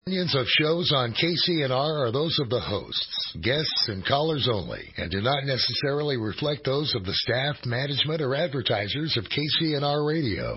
Opinions of shows on KCNR are those of the hosts, guests, and callers only, and do not necessarily reflect those of the staff, management, or advertisers of KCNR Radio.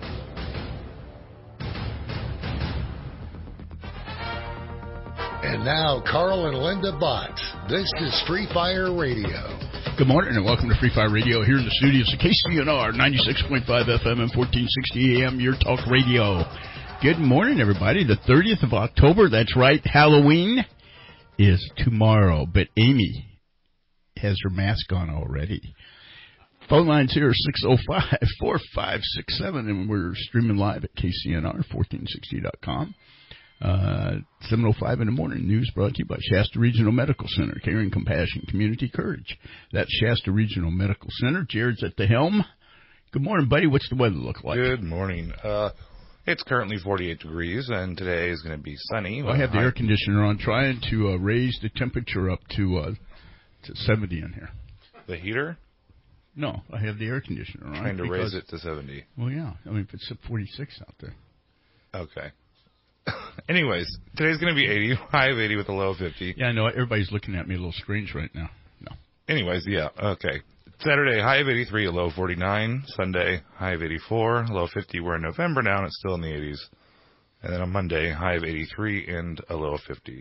And now, Carl and Linda Bott. This is Free Fire Radio. Good morning and welcome to Free Fire Radio here in the studios of KCNR 96.5 FM and 1460 AM, your talk radio. Good morning, everybody. The 30th of October, that's right, Halloween is tomorrow, but Amy has her mask on already. Phone lines here are 605-4567, and we're streaming live at KCNR1460.com. 7:05 in the morning, news brought to you by Shasta Regional Medical Center, caring, compassion, community, courage. That's Shasta Regional Medical Center. Jared's at the helm. Good morning, buddy. What's the weather look like? Good morning. It's currently 48 degrees, and today is going to be sunny. I have the air conditioner on, trying to raise the temperature up to 70 in here. The heater? No, I have the air conditioner on. Trying to raise it to 70. Well, yeah. I mean, if it's at 46 out there. Okay. Anyways, today's going to be 80, high of 80 with a low of 50. Yeah, I know. Everybody's looking at me a little strange right now. No. Anyways, yeah, okay. Saturday, high of 83, a low of 49. Sunday, high of 84, low of 50. We're in November now, and it's still in the 80s. And then on Monday, high of 83 and a low of 50.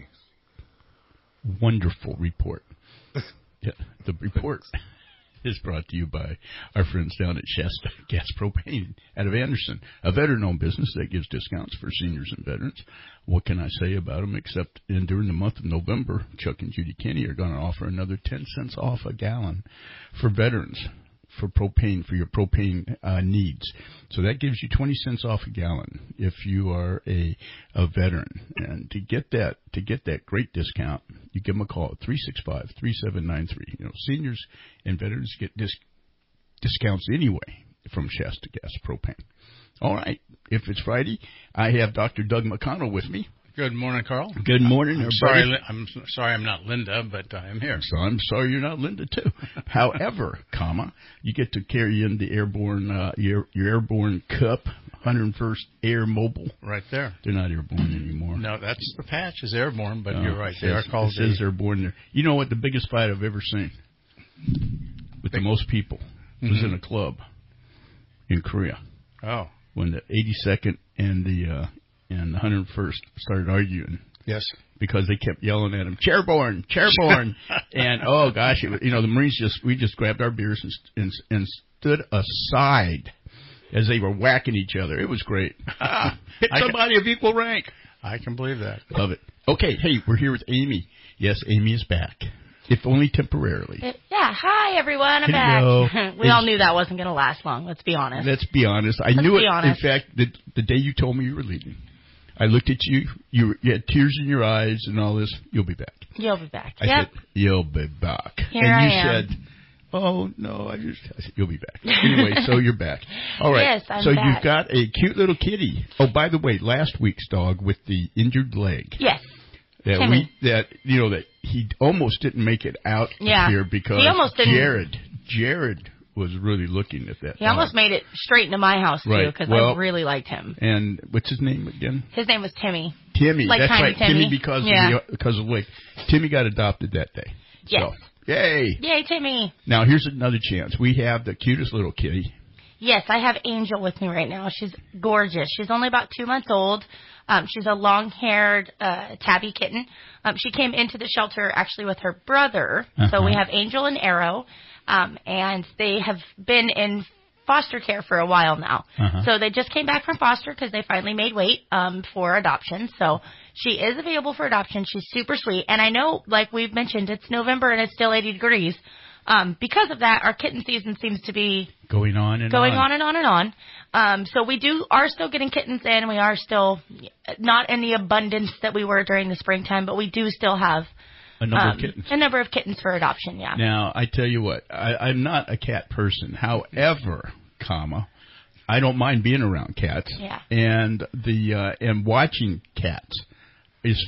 Wonderful report. Yeah, the report is brought to you by our friends down at Shasta Gas Propane out of Anderson, a veteran-owned business that gives discounts for seniors and veterans. What can I say about them except during the month of November, Chuck and Judy Kenny are going to offer another 10 cents off a gallon for veterans, for propane, for your propane needs. So that gives you 20 cents off a gallon if you are a veteran. And to get that great discount, you give them a call at 365-3793. You know, seniors and veterans get discounts anyway from Shasta Gas Propane. All right. If it's Friday, I have Dr. Doug McConnell with me. Good morning, Carl. Good morning, everybody. I'm sorry I'm not Linda, but I am here. So I'm sorry you're not Linda, too. However, you get to carry in the airborne, your airborne cup, 101st Air Mobile. Right there. They're not airborne anymore. No, that's the patch is airborne, but you're right. They are called. It says airborne there. You know what? The biggest fight I've ever seen with the most people was in a club in Korea. Oh. When the 82nd and the 101st started arguing. Yes. Because they kept yelling at him, chairborne, chairborne. And, oh, gosh, the Marines we just grabbed our beers and stood aside as they were whacking each other. It was great. Hit somebody of equal rank. I can believe that. Love it. Okay, hey, we're here with Amy. Yes, Amy is back. If only temporarily. Yeah. Hi, everyone. I'm back. We all knew that wasn't going to last long. Let's be honest. Let's be honest. I knew it. In fact, the day you told me you were leaving, I looked at you. You had tears in your eyes and all this. You'll be back. You'll be back. I said, you'll be back. Here and you said, oh, no, I said, you'll be back. Anyway, so you're back. All right. Yes, I'm so back. You've got a cute little kitty. Oh, by the way, last week's dog with the injured leg. Yes. That he almost didn't make it out here because he almost didn't. Jared was really looking at that. He almost made it straight into my house too because I really liked him. And what's his name again? His name was Timmy. Timmy, like that's Tiny right. Timmy because of the leg. Timmy got adopted that day. Yes. So, yay! Yay, Timmy! Now here's another chance. We have the cutest little kitty. Yes, I have Angel with me right now. She's gorgeous. She's only about 2 months old. She's a long-haired tabby kitten. She came into the shelter actually with her brother. So we have Angel and Arrow, and they have been in foster care for a while now. So they just came back from foster because they finally made weight for adoption. So she is available for adoption. She's super sweet. And I know, like we've mentioned, it's November and it's still 80 degrees. Because of that, our kitten season seems to be going on and on. So we are still getting kittens in. We are still not in the abundance that we were during the springtime, but we do still have a number of kittens for adoption. Yeah. Now I tell you what, I'm not a cat person. However, I don't mind being around cats. Yeah. And and watching cats is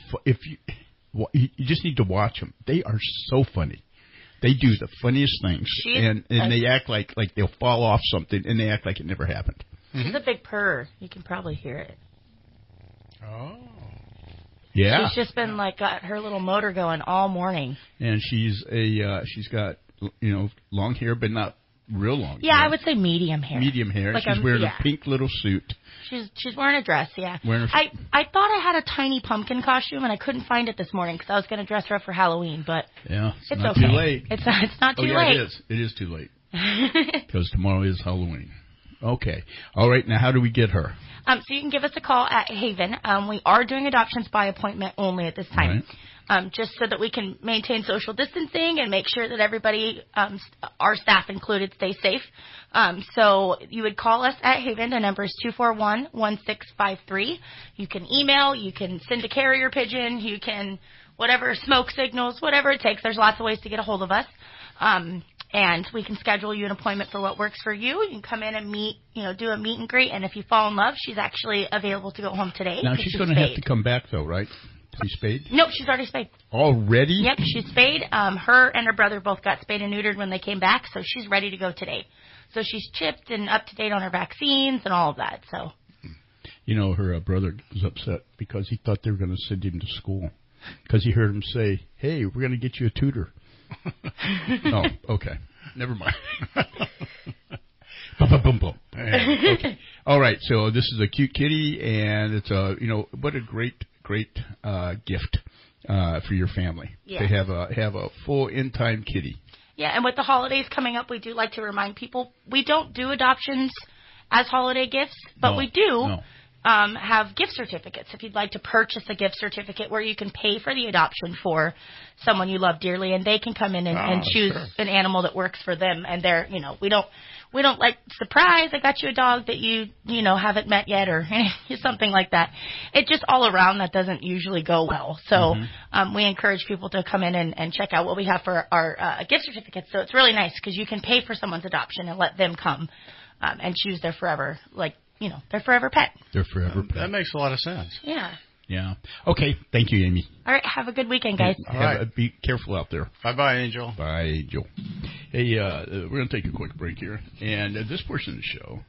you just need to watch them. They are so funny. They do the funniest things, and they act like they'll fall off something, and they act like it never happened. She's a big purr. You can probably hear it. Oh. Yeah. She's just been like got her little motor going all morning. And she's got long hair, but not real long. Yeah, hair. I would say medium hair. Medium hair. Like She's wearing a pink little suit. She's wearing a dress. Yeah. I thought I had a tiny pumpkin costume and I couldn't find it this morning because I was going to dress her up for Halloween, but it's it's not okay. too late. It's not too late. late. It is too late because tomorrow is Halloween. Okay. All right. Now, how do we get her? So you can give us a call at Haven. We are doing adoptions by appointment only at this time. Right. Just so that we can maintain social distancing and make sure that everybody, our staff included, stay safe. So you would call us at Haven. The number is 241-1653. You can email. You can send a carrier pigeon. You can, whatever, smoke signals, whatever it takes. There's lots of ways to get a hold of us. And we can schedule you an appointment for what works for you. You can come in and meet, do a meet and greet. And if you fall in love, she's actually available to go home today. Now, she's going to have to come back, though, right? She's spayed? Nope, she's already spayed. Already? Yep, she's spayed. Her and her brother both got spayed and neutered when they came back, so she's ready to go today. So she's chipped and up to date on her vaccines and all of that. So, her brother was upset because he thought they were going to send him to school because he heard him say, "Hey, we're going to get you a tutor." Oh, okay. Never mind. Okay. All right. So this is a cute kitty, and it's what a great gift for your family to have a full in-time kitty. Yeah, and with the holidays coming up, we do like to remind people we don't do adoptions as holiday gifts, but we do have gift certificates. If you'd like to purchase a gift certificate where you can pay for the adoption for someone you love dearly, and they can come in and choose an animal that works for them, and they're, we don't like surprise, I got you a dog that you haven't met yet or something like that. It just all around that doesn't usually go well. So we encourage people to come in and check out what we have for our gift certificates. So it's really nice because you can pay for someone's adoption and let them come and choose their forever, their forever pet. Their forever pet. That makes a lot of sense. Yeah. Yeah. Okay. Thank you, Amy. All right. Have a good weekend, guys. All right. Be careful out there. Bye-bye, Angel. Bye, Angel. Hey, we're going to take a quick break here. And this portion of the show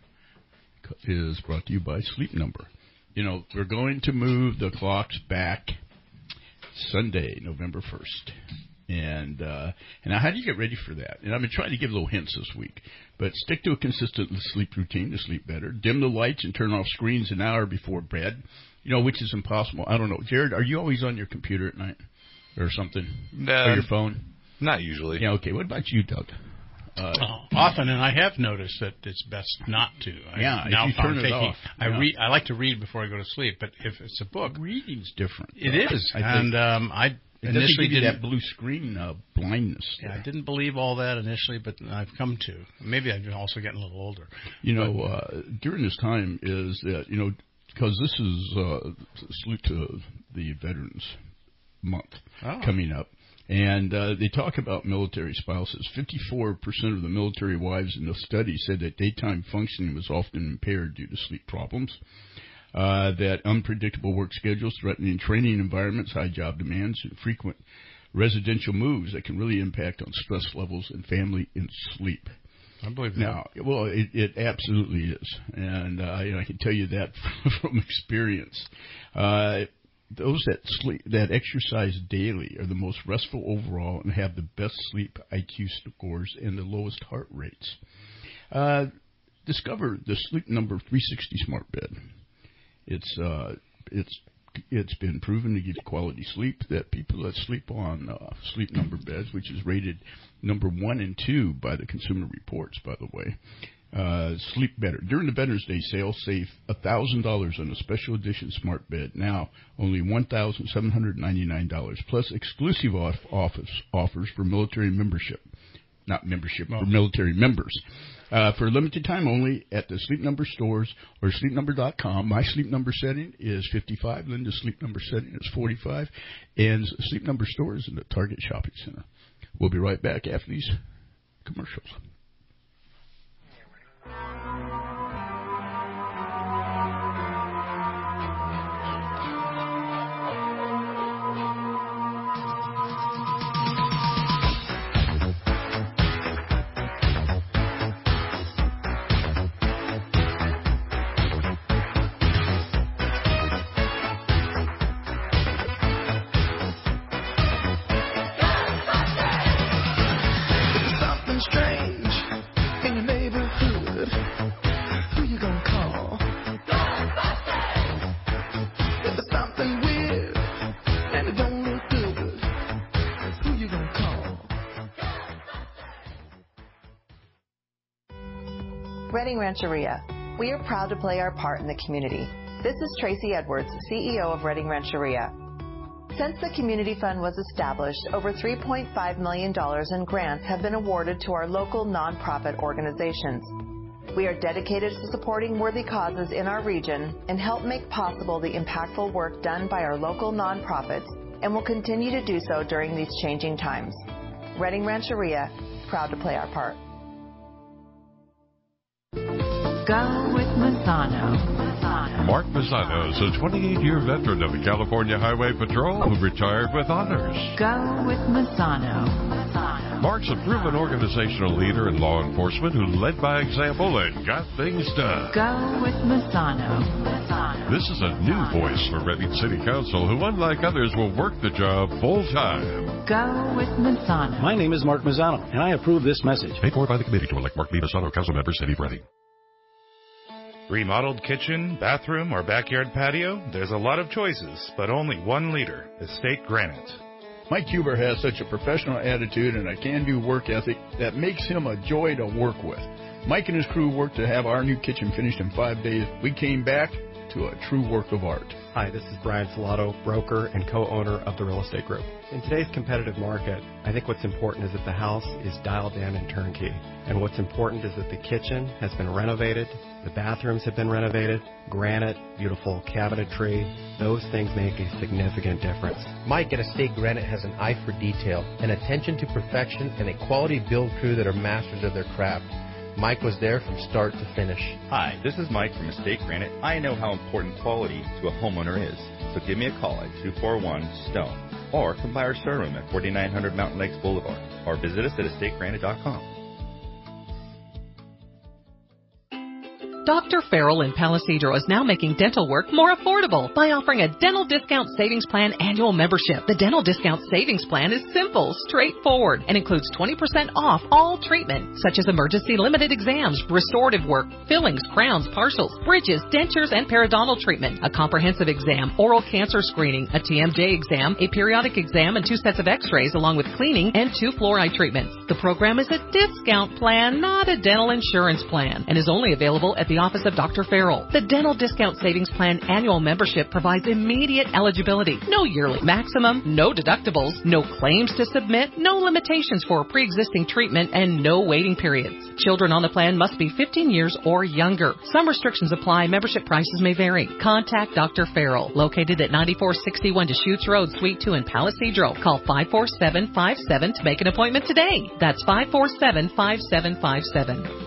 is brought to you by Sleep Number. We're going to move the clocks back Sunday, November 1st. And now, how do you get ready for that? And I've been trying to give little hints this week. But stick to a consistent sleep routine to sleep better. Dim the lights and turn off screens an hour before bed. Which is impossible. I don't know. Jared, are you always on your computer at night or something? Or your phone? Not usually. Yeah, okay. What about you, Doug? Often, and I have noticed that it's best not to. If you turn it off. I like to read before I go to sleep, but if it's a book... Reading's different. It is. I initially did that blue screen blindness. Yeah, I didn't believe all that initially, but I've come to. Maybe I'm also getting a little older. During this time is that, because this is salute to the Veterans Month coming up. And they talk about military spouses. 54% of the military wives in the study said that daytime functioning was often impaired due to sleep problems. That unpredictable work schedules, threatening training environments, high job demands, and frequent residential moves that can really impact on stress levels and family and sleep. I believe that. Now, well, it absolutely is, and I can tell you that from experience. Those that exercise daily are the most restful overall and have the best sleep IQ scores and the lowest heart rates. Discover the Sleep Number 360 Smart Bed. It's been proven to give quality sleep. That people that sleep on Sleep Number beds, which is rated number 1 and 2 by the Consumer Reports, by the way, sleep better. During the Veterans Day sale, save $1,000 on a special edition smart bed. Now only $1,799 plus exclusive offers for military membership. Not membership, for military members. For a limited time only at the Sleep Number stores or sleepnumber.com. My Sleep Number setting is 55. Linda's Sleep Number setting is 45. And Sleep Number store is in the Target Shopping Center. We'll be right back after these commercials. Redding Rancheria. We are proud to play our part in the community. This is Tracy Edwards, CEO of Redding Rancheria. Since the Community Fund was established, over $3.5 million in grants have been awarded to our local nonprofit organizations. We are dedicated to supporting worthy causes in our region and help make possible the impactful work done by our local nonprofits, and will continue to do so during these changing times. Redding Rancheria, proud to play our part. Go with Mazzano. Mark Mazzano is a 28-year veteran of the California Highway Patrol who retired with honors. Go with Mazzano. Mark's a proven organizational leader in law enforcement who led by example and got things done. Go with Mazzano. This is a new voice for Redding City Council who, unlike others, will work the job full-time. Go with Mazzano. My name is Mark Mazzano, and I approve this message. Paid for by the committee to elect Mark B. Mazzano, council member, City of Redding. Remodeled kitchen, bathroom, or backyard patio? There's a lot of choices, but only one leader, Estate Granite. Mike Huber has such a professional attitude and a can-do work ethic that makes him a joy to work with. Mike and his crew worked to have our new kitchen finished in 5 days. We came back to a true work of art. Hi, this is Brian Filato, broker and co-owner of the Real Estate Group. In today's competitive market, I think what's important is that the house is dialed in and turnkey. And what's important is that the kitchen has been renovated, the bathrooms have been renovated, granite, beautiful cabinetry. Those things make a significant difference. Mike at Estate Granite has an eye for detail, an attention to perfection, and a quality build crew that are masters of their craft. Mike was there from start to finish. Hi, this is Mike from Estate Granite. I know how important quality to a homeowner is. So give me a call at 241-STONE or come by our showroom at 4900 Mountain Lakes Boulevard or visit us at estategranite.com. Dr. Farrell in Palisadro is now making dental work more affordable by offering a Dental Discount Savings Plan annual membership. The Dental Discount Savings Plan is simple, straightforward, and includes 20% off all treatment, such as emergency limited exams, restorative work, fillings, crowns, partials, bridges, dentures, and periodontal treatment, a comprehensive exam, oral cancer screening, a TMJ exam, a periodic exam, and 2 sets of x-rays, along with cleaning and 2 fluoride treatments. The program is a discount plan, not a dental insurance plan, and is only available at the office of Dr. Farrell. The Dental Discount Savings Plan annual membership provides immediate eligibility, no yearly maximum, no deductibles, no claims to submit, no limitations for pre-existing treatment, and no waiting periods. Children on the plan must be 15 years or younger. Some restrictions apply. Membership prices may vary. Contact Dr. Farrell, located at 9461 Deschutes Road, Suite 2 in Palisadro. Call 54757 to make an appointment today. That's 547-5757.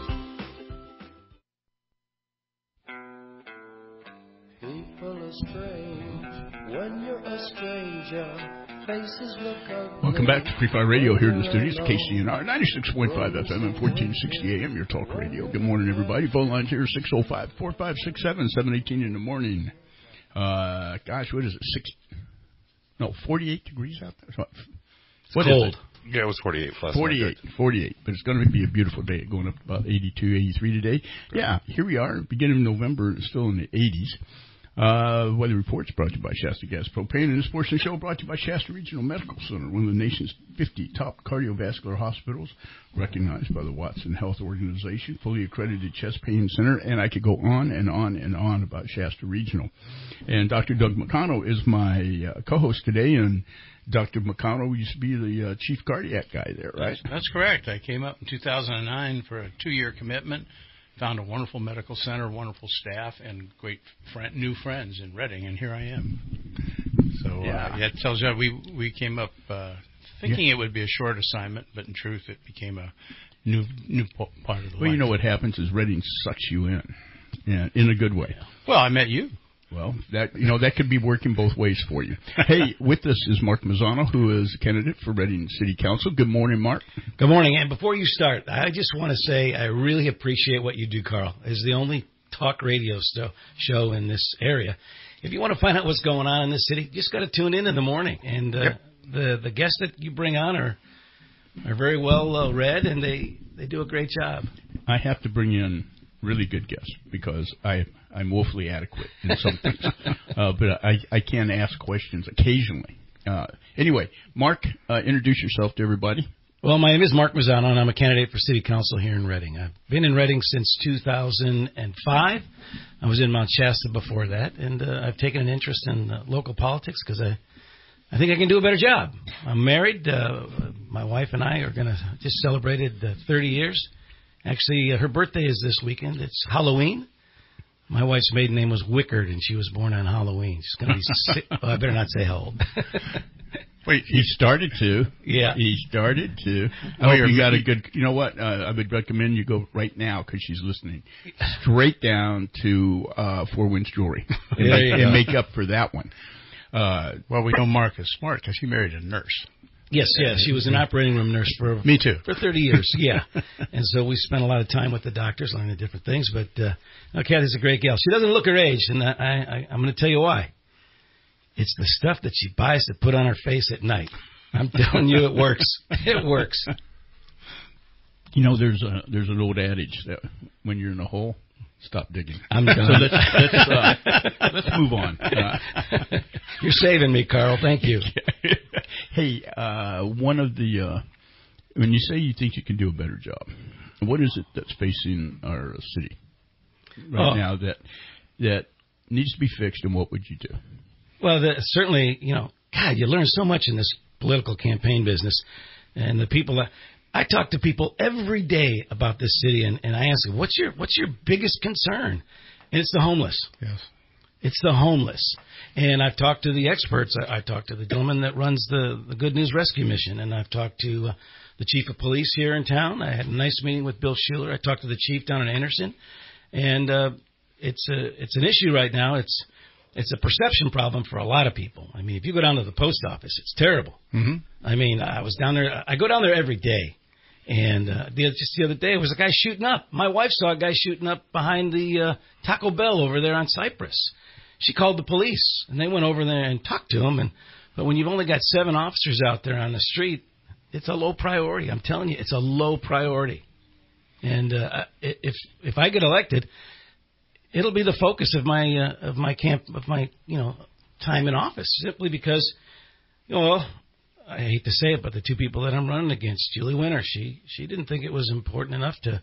Welcome back to Free Fire Radio here in the studios, KCNR 96.5 FM and 1460 AM, your talk radio. Good morning, everybody. Phone lines here, 605-4567, 718 in the morning. Gosh, what is it, 48 degrees out there? It's cold. Yeah, it was 48 plus. 48, but it's going to be a beautiful day, going up to about 82, 83 today. Yeah, here we are, beginning of November, still in the 80s. Weather reports brought to you by Shasta Gas Propane, and this portion of the show brought to you by Shasta Regional Medical Center, one of the nation's 50 top cardiovascular hospitals, recognized by the Watson Health Organization, fully accredited chest pain center, and I could go on and on and on about Shasta Regional. And Dr. Doug McConnell is my co-host today, and Dr. McConnell used to be the chief cardiac guy there, right? That's correct. I came up in 2009 for a 2-year commitment. Found a wonderful medical center, wonderful staff, and great new friends in Redding, and here I am. So that tells you we came up thinking it would be a short assignment, but in truth it became a new part of the life. Well, you know what happens is Redding sucks you in a good way. Well, I met you. Well, that could be working both ways for you. Hey, with us is Mark Mazzano, who is a candidate for Redding City Council. Good morning, Mark. Good morning. And before you start, I just want to say I really appreciate what you do, Carl. It's the only talk radio show in this area. If you want to find out what's going on in this city, just got to tune in the morning. And the guests that you bring on are very well read, and they do a great job. I have to bring in really good guests because I'm woefully adequate in some things, but I can ask questions occasionally. Anyway, Mark, introduce yourself to everybody. Well, my name is Mark Mazzano, and I'm a candidate for City Council here in Reading. I've been in Reading since 2005. I was in Mount Shasta before that, and I've taken an interest in local politics because I think I can do a better job. I'm married. My wife and I are going to just celebrated 30 years. Actually, her birthday is this weekend. It's Halloween. My wife's maiden name was Wickard, and she was born on Halloween. She's going to be well, I better not say how old. Wait, he started to. Yeah. He started to. Oh, you got a good, you know what? I would recommend you go right now because she's listening. Straight down to Four Winds Jewelry and make up for that one. Well, we know Mark is smart because he married a nurse. Yes, she was an operating room nurse for me too for 30 years. Yeah, and so we spent a lot of time with the doctors learning different things. But Kathy's a great gal. She doesn't look her age, and I'm going to tell you why. It's the stuff that she buys to put on her face at night. I'm telling you, it works. It works. You know, there's an old adage that when you're in a hole, stop digging. I'm done. So let's move on. You're saving me, Carl. Thank you. Hey, one of the when you say you think you can do a better job, what is it that's facing our city right now that needs to be fixed, and what would you do? Well, certainly, God, you learn so much in this political campaign business, and the people that I talk to people every day about this city, and I ask them, what's your biggest concern? And it's the homeless. Yes. It's the homeless. And I've talked to the experts. I talked to the gentleman that runs the Good News Rescue Mission, and I've talked to the chief of police here in town. I had a nice meeting with Bill Schuler. I talked to the chief down in Anderson, and it's an issue right now. It's a perception problem for a lot of people. I mean, if you go down to the post office, it's terrible. Mm-hmm. I mean, I was down there. I go down there every day. And just the other day, it was a guy shooting up. My wife saw a guy shooting up behind the Taco Bell over there on Cypress. She called the police, and they went over there and talked to him. But when you've only got 7 officers out there on the street, it's a low priority. I'm telling you, it's a low priority. And if I get elected, it'll be the focus of my time in office, simply because, I hate to say it, but the 2 people that I'm running against, Julie Winter, she didn't think it was important enough to,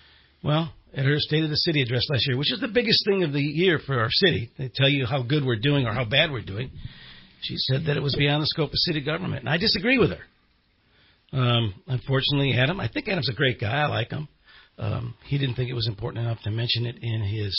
at her State of the City address last year, which is the biggest thing of the year for our city, they tell you how good we're doing or how bad we're doing, she said that it was beyond the scope of city government. And I disagree with her. Unfortunately, I think Adam's a great guy. I like him. He didn't think it was important enough to mention it in his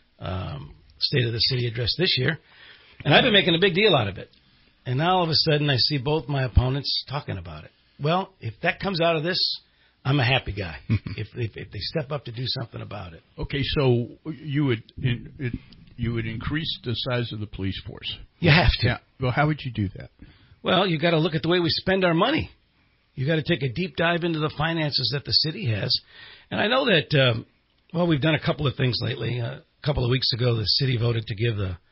State of the City address this year. And I've been making a big deal out of it. And now all of a sudden I see both my opponents talking about it. Well, if that comes out of this, I'm a happy guy. if they step up to do something about it. Okay, so you would increase the size of the police force. You have to. Yeah. Well, how would you do that? Well, you got to look at the way we spend our money. You got to take a deep dive into the finances that the city has. And I know that we've done a couple of things lately. A couple of weeks ago, the city voted to give the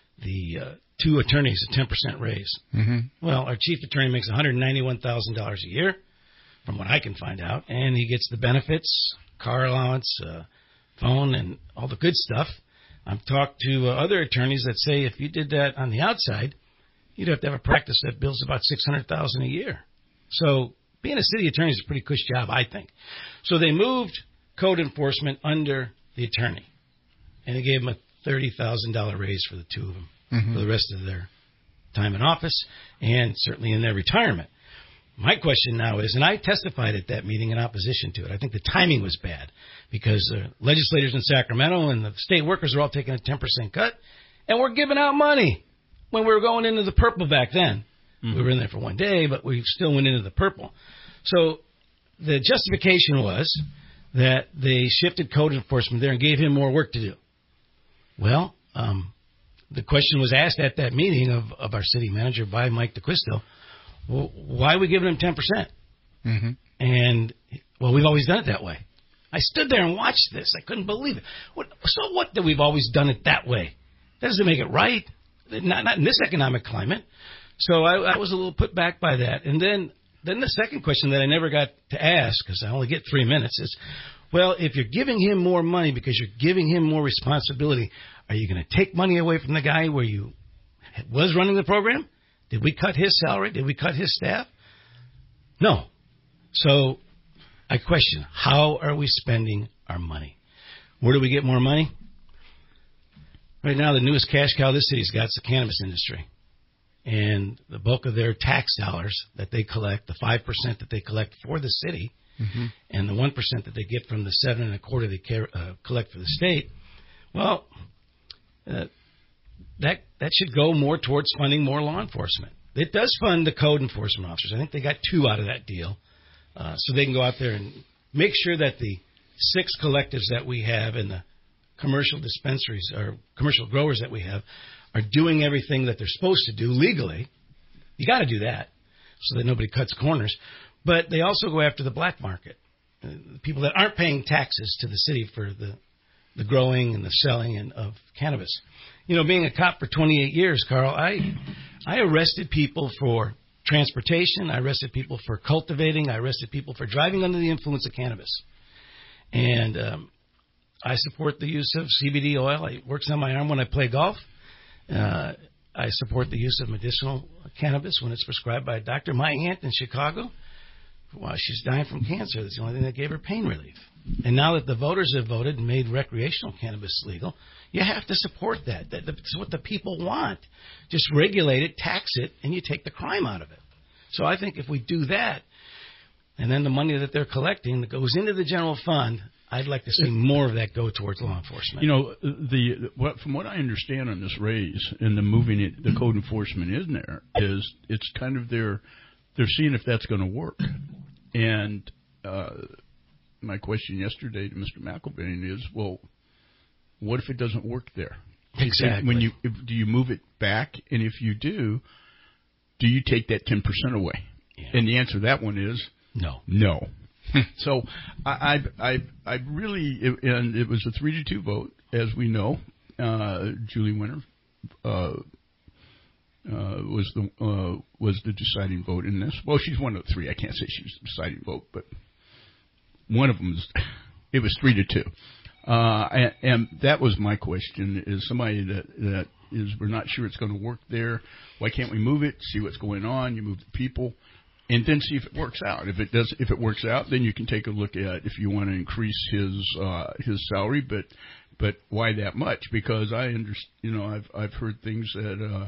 2 attorneys a 10% raise. Mm-hmm. Well, our chief attorney makes $191,000 a year, from what I can find out, and he gets the benefits, car allowance, phone, and all the good stuff. I've talked to other attorneys that say if you did that on the outside, you'd have to have a practice that bills about $600,000 a year. So being a city attorney is a pretty cush job, I think. So they moved code enforcement under the attorney, and they gave him a $30,000 raise for the 2 of them. Mm-hmm. For the rest of their time in office and certainly in their retirement. My question now is, and I testified at that meeting in opposition to it, I think the timing was bad because legislators in Sacramento and the state workers are all taking a 10% cut, and we're giving out money when we were going into the purple back then. Mm-hmm. We were in there for 1 day, but we still went into the purple. So the justification was that they shifted code enforcement there and gave him more work to do. Well, the question was asked at that meeting of our city manager by Mike DeQuisto, well, why are we giving him 10%? Mm-hmm. And, we've always done it that way. I stood there and watched this. I couldn't believe it. So what that we've always done it that way? That doesn't make it right. Not in this economic climate. So I was a little put back by that. And then the second question that I never got to ask, because I only get 3 minutes, is, if you're giving him more money because you're giving him more responsibility, are you going to take money away from the guy where you was running the program? Did we cut his salary? Did we cut his staff? No. So I question, how are we spending our money? Where do we get more money? Right now, the newest cash cow this city's got is the cannabis industry. And the bulk of their tax dollars that they collect, the 5% that they collect for the city, and the 1% that they get from the 7.25% they collect for the state, well, that should go more towards funding more law enforcement. It does fund the code enforcement officers. I think they got 2 out of that deal, so they can go out there and make sure that the 6 collectives that we have and the commercial dispensaries or commercial growers that we have are doing everything that they're supposed to do legally. You got to do that so that nobody cuts corners. But they also go after the black market, the people that aren't paying taxes to the city for the growing and the selling of cannabis. You know, being a cop for 28 years, Carl, I arrested people for transportation. I arrested people for cultivating. I arrested people for driving under the influence of cannabis. And I support the use of CBD oil. It works on my arm when I play golf. I support the use of medicinal cannabis when it's prescribed by a doctor. My aunt in Chicago, while she's dying from cancer, that's the only thing that gave her pain relief. And now that the voters have voted and made recreational cannabis legal, you have to support that. That's what the people want. Just regulate it, tax it, and you take the crime out of it. So I think if we do that, and then the money that they're collecting that goes into the general fund, I'd like to see more of that go towards law enforcement. You know, from what I understand on this raise and the moving it, the code enforcement in there is it's kind of they're seeing if that's going to work. And my question yesterday to Mr. McElvain is, well, what if it doesn't work there? Exactly. Do you move it back? And if you do you take that 10% away? Yeah. And the answer to that one is no. So I really, and it was a 3-2 vote, as we know. Julie Winter was the deciding vote in this. Well, she's one of the 3. I can't say she's the deciding vote, but one of them it was 3-2. And that was my question: is somebody that is we're not sure it's going to work there. Why can't we move it? See what's going on. You move the people. And then see if it works out. If it works out, then you can take a look at if you want to increase his salary. But why that much? Because I've heard things that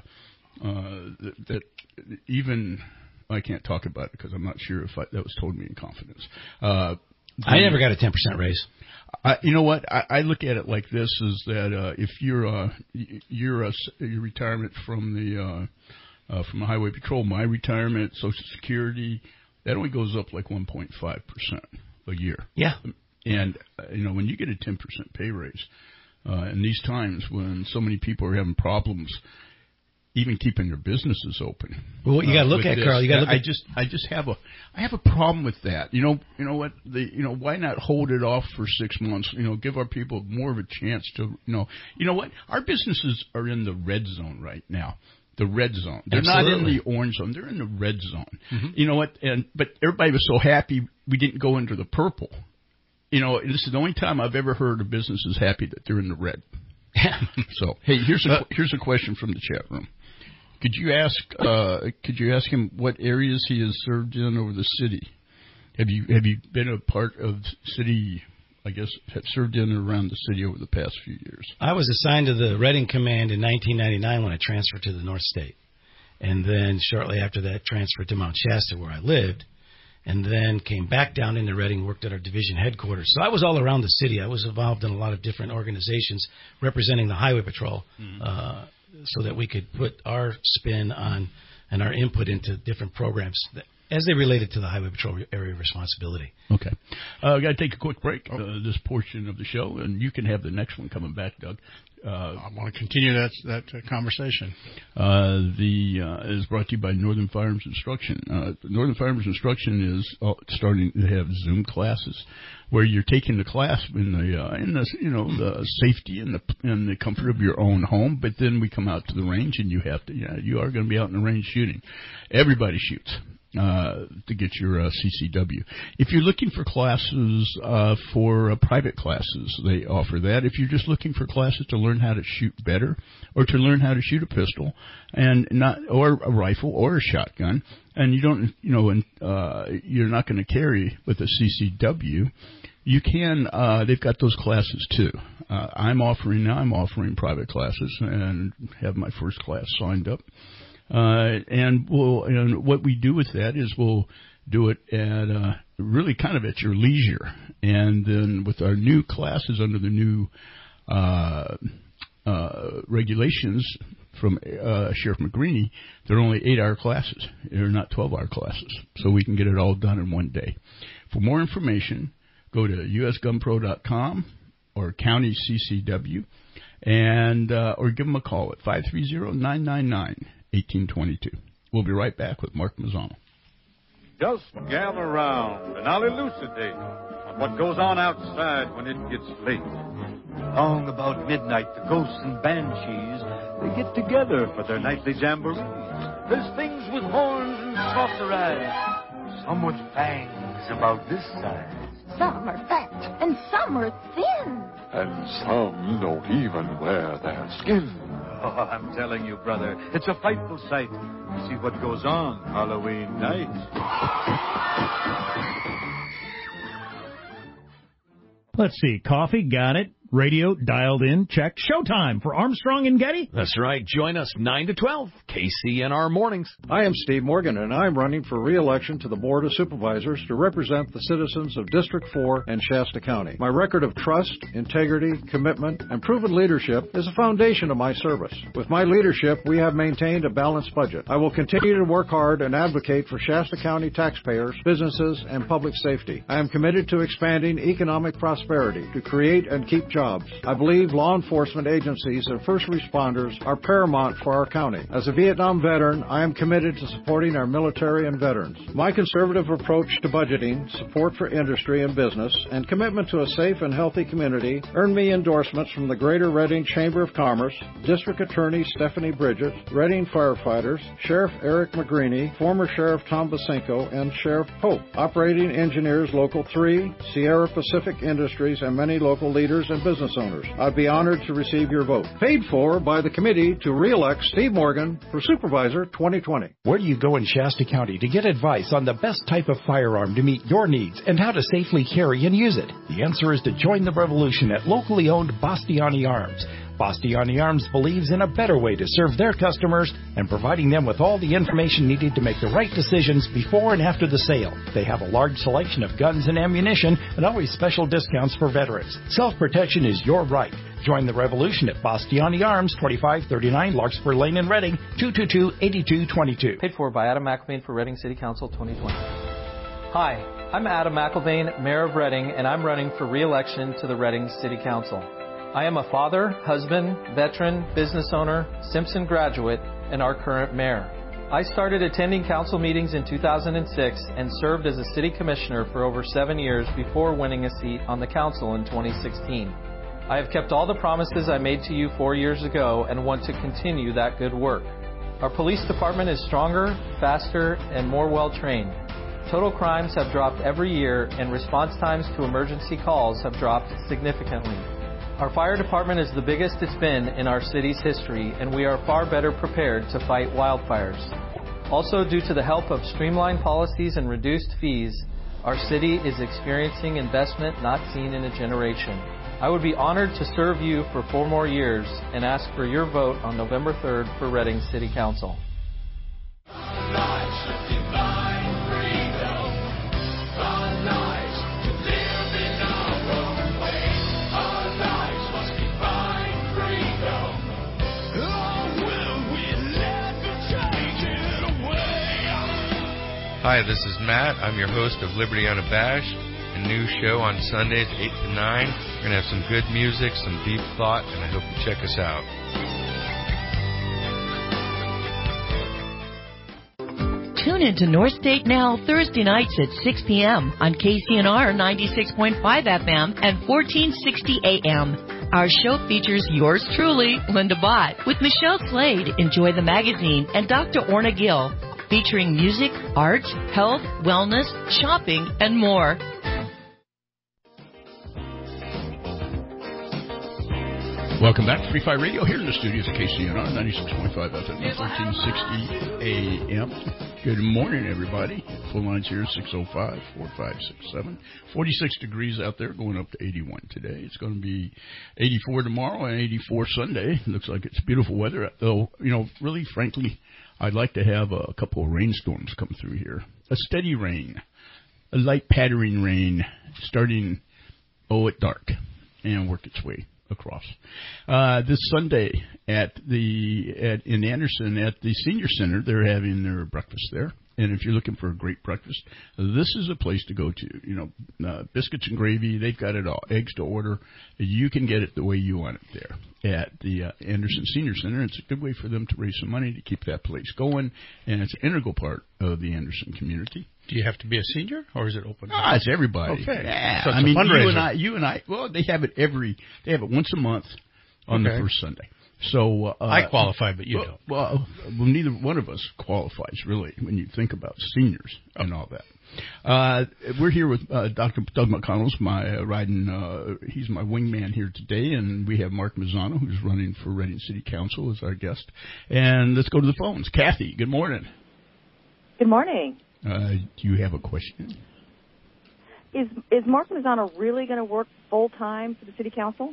even I can't talk about it because I'm not sure if that was told me in confidence. I never got a 10% raise. You know what? I look at it like this: is that if your retirement from the Highway Patrol, my retirement, Social Security, that only goes up like 1.5% a year. Yeah. And, when you get a 10% pay raise, in these times when so many people are having problems even keeping their businesses open. Well, what you got to look at, Carl, you got to look at... I have a problem with that. You know what? Why not hold it off for 6 months? Give our people more of a chance to, you know what? Our businesses are in the red zone right now. The red zone. They're Absolutely. Not in the orange zone. They're in the red zone. Mm-hmm. You know what? But everybody was so happy we didn't go into the purple. This is the only time I've ever heard a business is happy that they're in the red. So, hey, here's a question from the chat room. Could you ask him what areas he has served in over the city? Have you been a part of city? I guess have served in and around the city over the past few years. I was assigned to the Reading Command in 1999 when I transferred to the North State. And then shortly after that, transferred to Mount Shasta where I lived. And then came back down into Reading, worked at our division headquarters. So I was all around the city. I was involved in a lot of different organizations representing the Highway Patrol so that we could put our spin on and our input into different programs as they related to the Highway Patrol area of responsibility. Okay. We've got to take a quick break, this portion of the show, and you can have the next one coming back, Doug. I want to continue that conversation. Is brought to you by Northern Firearms Instruction. Northern Firearms Instruction is starting to have Zoom classes where you're taking the class in the safety and the comfort of your own home, but then we come out to the range and you are going to be out in the range shooting. Everybody shoots. to get your CCW. If you're looking for classes for private classes, they offer that. If you're just looking for classes to learn how to shoot better, or to learn how to shoot a pistol and or a rifle or a shotgun, and you don't, you're not going to carry with a CCW, you can. They've got those classes too. I'm offering private classes and have my first class signed up. And what we do with that is we'll do it at really kind of at your leisure. And then with our new classes under the new regulations from Sheriff McGreeny, they're only 8-hour classes. They're not 12-hour classes. So we can get it all done in one day. For more information, go to usgunpro.com or County CCW, and or give them a call at 530-999-1822. We'll be right back with Mark Mazzano. Just gather round and I'll elucidate on what goes on outside when it gets late. Long about midnight, the ghosts and banshees, they get together for their nightly jamborees. There's things with horns and saucer eyes, some with fangs about this size. Some are fat and some are thin. And some don't even wear their skin. Oh, I'm telling you, brother, it's a frightful sight to see what goes on Halloween night. Let's see. Coffee, got it. Radio, dialed in, check. Showtime for Armstrong and Getty. That's right. Join us 9 to 12, KCNR Mornings. I am Steve Morgan, and I'm running for re-election to the Board of Supervisors to represent the citizens of District 4 and Shasta County. My record of trust, integrity, commitment, and proven leadership is a foundation of my service. With my leadership, we have maintained a balanced budget. I will continue to work hard and advocate for Shasta County taxpayers, businesses, and public safety. I am committed to expanding economic prosperity to create and keep jobs. I believe law enforcement agencies and first responders are paramount for our county. As a Vietnam veteran, I am committed to supporting our military and veterans. My conservative approach to budgeting, support for industry and business, and commitment to a safe and healthy community earned me endorsements from the Greater Reading Chamber of Commerce, District Attorney Stephanie Bridget, Reading firefighters, Sheriff Eric McGreeny, former Sheriff Tom Basinko, and Sheriff Pope, Operating Engineers Local 3, Sierra Pacific Industries, and many local leaders and business owners. I'd be honored to receive your vote. Paid for by the committee to re-elect Steve Morgan for Supervisor 2020. Where do you go in Shasta County to get advice on the best type of firearm to meet your needs and how to safely carry and use it? The answer is to join the revolution at locally owned Bastiani Arms. Bastiani Arms believes in a better way to serve their customers and providing them with all the information needed to make the right decisions before and after the sale. They have a large selection of guns and ammunition and always special discounts for veterans. Self-protection is your right. Join the revolution at Bastiani Arms, 2539 Larkspur Lane in Reading, 222-8222. Paid for by Adam McElvain for Reading City Council 2020. Hi, I'm Adam McElvain, Mayor of Reading, and I'm running for re-election to the Reading City Council. I am a father, husband, veteran, business owner, Simpson graduate, and our current mayor. I started attending council meetings in 2006 and served as a city commissioner for over 7 years before winning a seat on the council in 2016. I have kept all the promises I made to you 4 years ago and want to continue that good work. Our police department is stronger, faster, and more well-trained. Total crimes have dropped every year, and response times to emergency calls have dropped significantly. Our fire department is the biggest it's been in our city's history, and we are far better prepared to fight wildfires. Also, due to the help of streamlined policies and reduced fees, our city is experiencing investment not seen in a generation. I would be honored to serve you for 4 more years and ask for your vote on November 3rd for Reading City Council. Hi, this is Matt. I'm your host of Liberty Unabashed, a new show on Sundays 8 to 9. We're going to have some good music, some deep thought, and I hope you check us out. Tune into North State Now Thursday nights at 6 p.m. on KCNR 96.5 FM and 1460 AM. Our show features yours truly, Linda Bott, with Michelle Slade, Enjoy the Magazine, and Dr. Orna Gill. featuring music, arts, health, wellness, shopping, and more. Welcome back to Free Fire Radio here in the studios of KCNR 96.5 FM, 1360 AM. Good morning, everybody. Full lines here, 605-4567. 46 degrees out there, going up to 81 today. It's going to be 84 tomorrow and 84 Sunday. Looks like it's beautiful weather, though, really, frankly, I'd like to have a couple of rainstorms come through here. A steady rain, a light pattering rain, starting, at dark, and work its way across. This Sunday in Anderson at the Senior Center, they're having their breakfast there. And if you're looking for a great breakfast, this is a place to go to. Biscuits and gravy, they've got it all. Eggs to order. You can get it the way you want it there at the Anderson Senior Center. It's a good way for them to raise some money to keep that place going, and it's an integral part of the Anderson community. Do you have to be a senior, or is it open? It's everybody. Okay. Yeah. So it's a fundraiser. You and I, well, they have it once a month on the first Sunday. So I qualify, but you don't. Well, neither one of us qualifies, really, when you think about seniors and all that. We're here with Dr. Doug McConnell, he's my wingman here today, and we have Mark Mazzano, who's running for Reading City Council, as our guest. And let's go to the phones. Kathy, good morning. Good morning. Do you have a question? Is Mark Mazzano really going to work full-time for the City Council?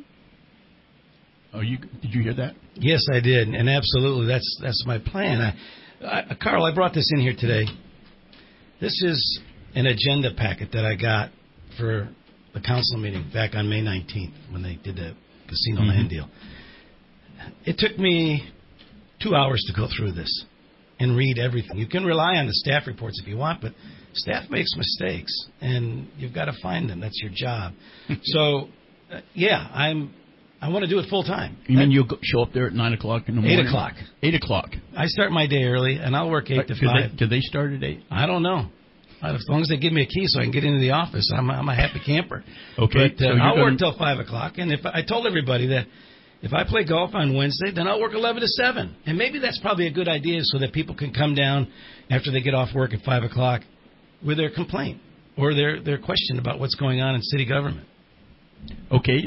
Did you hear that? Yes, I did, and absolutely, that's my plan. Carl, I brought this in here today. This is an agenda packet that I got for the council meeting back on May 19th when they did the casino land deal. It took me 2 hours to go through this and read everything. You can rely on the staff reports if you want, but staff makes mistakes, and you've got to find them. That's your job. So, I want to do it full time. You mean you'll show up there at 9 o'clock in the morning? 8 o'clock. 8 o'clock. I start my day early, and I'll work 8 to 5. Do they start at 8? I don't know. As long as they give me a key so I can get into the office, I'm a happy camper. Okay. But I'll work till 5 o'clock, and I told everybody that if I play golf on Wednesday, then I'll work 11 to 7. And maybe that's probably a good idea so that people can come down after they get off work at 5 o'clock with their complaint or their question about what's going on in city government. Okay.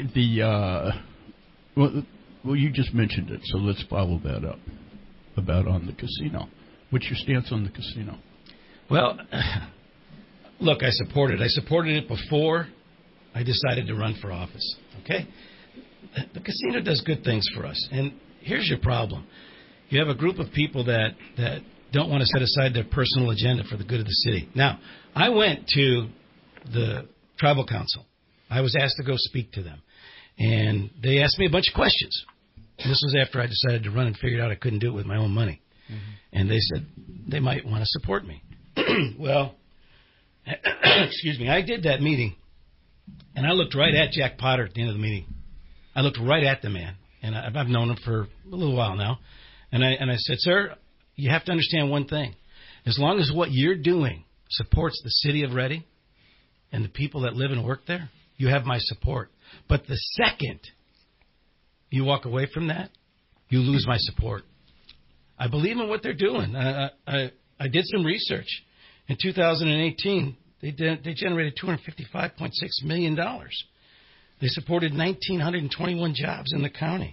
Well, you just mentioned it, so let's follow that up about on the casino. What's your stance on the casino? Well, look, I support it. I supported it before I decided to run for office, okay? The casino does good things for us, and here's your problem. You have a group of people that don't want to set aside their personal agenda for the good of the city. Now, I went to the tribal council. I was asked to go speak to them. And they asked me a bunch of questions. This was after I decided to run and figured out I couldn't do it with my own money. And they said they might want to support me. Well, excuse me, I did that meeting, and I looked right at Jack Potter at the end of the meeting. I looked right at the man, and I've known him for a little while now. And I said, sir, you have to understand one thing. As long as what you're doing supports the city of Reading and the people that live and work there, you have my support. But the second you walk away from that, you lose my support. I believe in what they're doing. I did some research. In 2018, they generated $255.6 million. They supported 1,921 jobs in the county.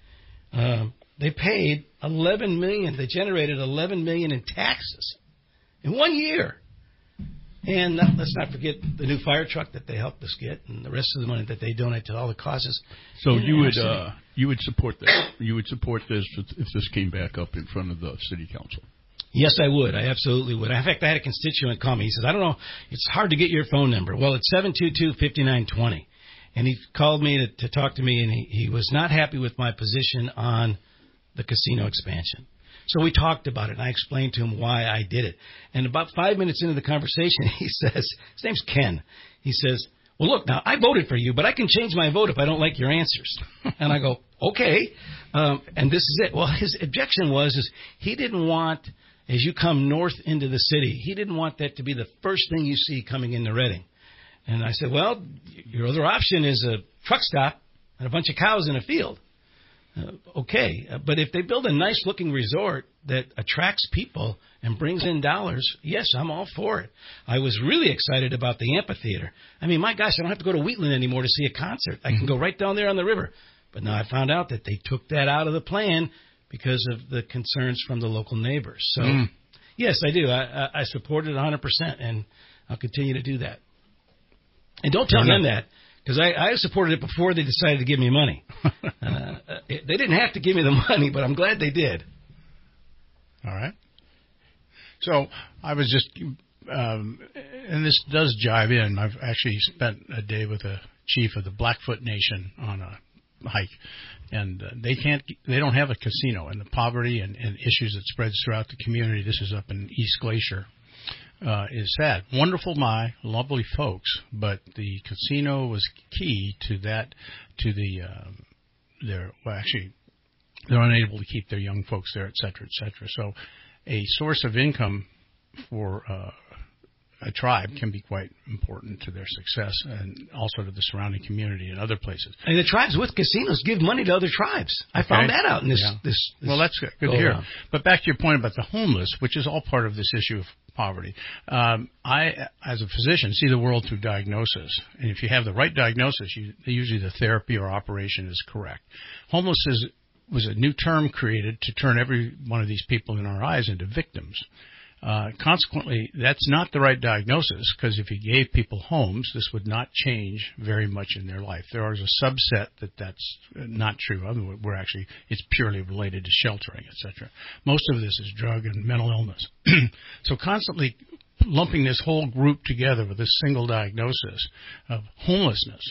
They paid $11 million. They generated $11 million in taxes in 1 year. And let's not forget the new fire truck that they helped us get, and the rest of the money that they donate to all the causes. So you would support that? You would support this if this came back up in front of the city council? Yes, I would. I absolutely would. In fact, I had a constituent call me. He said, "I don't know. It's hard to get your phone number." Well, it's 722-5920, and he called me to talk to me, and he was not happy with my position on the casino expansion. So we talked about it, and I explained to him why I did it. And about 5 minutes into the conversation, he says, his name's Ken. He says, well, look, now, I voted for you, but I can change my vote if I don't like your answers. And I go, okay. And this is it. Well, his objection was he didn't want, as you come north into the city, he didn't want that to be the first thing you see coming into Reading. And I said, well, your other option is a truck stop and a bunch of cows in a field. Okay, but if they build a nice-looking resort that attracts people and brings in dollars, yes, I'm all for it. I was really excited about the amphitheater. I mean, my gosh, I don't have to go to Wheatland anymore to see a concert. I can go right down there on the river. But now I found out that they took that out of the plan because of the concerns from the local neighbors. So, yes, I do. I support it 100%, and I'll continue to do that. And don't tell them that, because I supported it before they decided to give me money. They didn't have to give me the money, but I'm glad they did. All right. So I was just, and this does jive in. I've actually spent a day with a chief of the Blackfoot Nation on a hike, and they don't have a casino, and the poverty and issues that spreads throughout the community. This is up in East Glacier. Is sad. Wonderful, lovely folks, but the casino was key to that. They're unable to keep their young folks there, et cetera, et cetera. So, a source of income for a tribe can be quite important to their success and also to the surrounding community and other places. And the tribes with casinos give money to other tribes. I found that out in this. Well, that's good to hear. But back to your point about the homeless, which is all part of this issue of poverty. I, as a physician, see the world through diagnosis. And if you have the right diagnosis, usually the therapy or operation is correct. Homeless was a new term created to turn every one of these people in our eyes into victims. Consequently, that's not the right diagnosis, because if you gave people homes, this would not change very much in their life. There is a subset that's not true. It's purely related to sheltering, etc. Most of this is drug and mental illness. So constantly lumping this whole group together with this single diagnosis of homelessness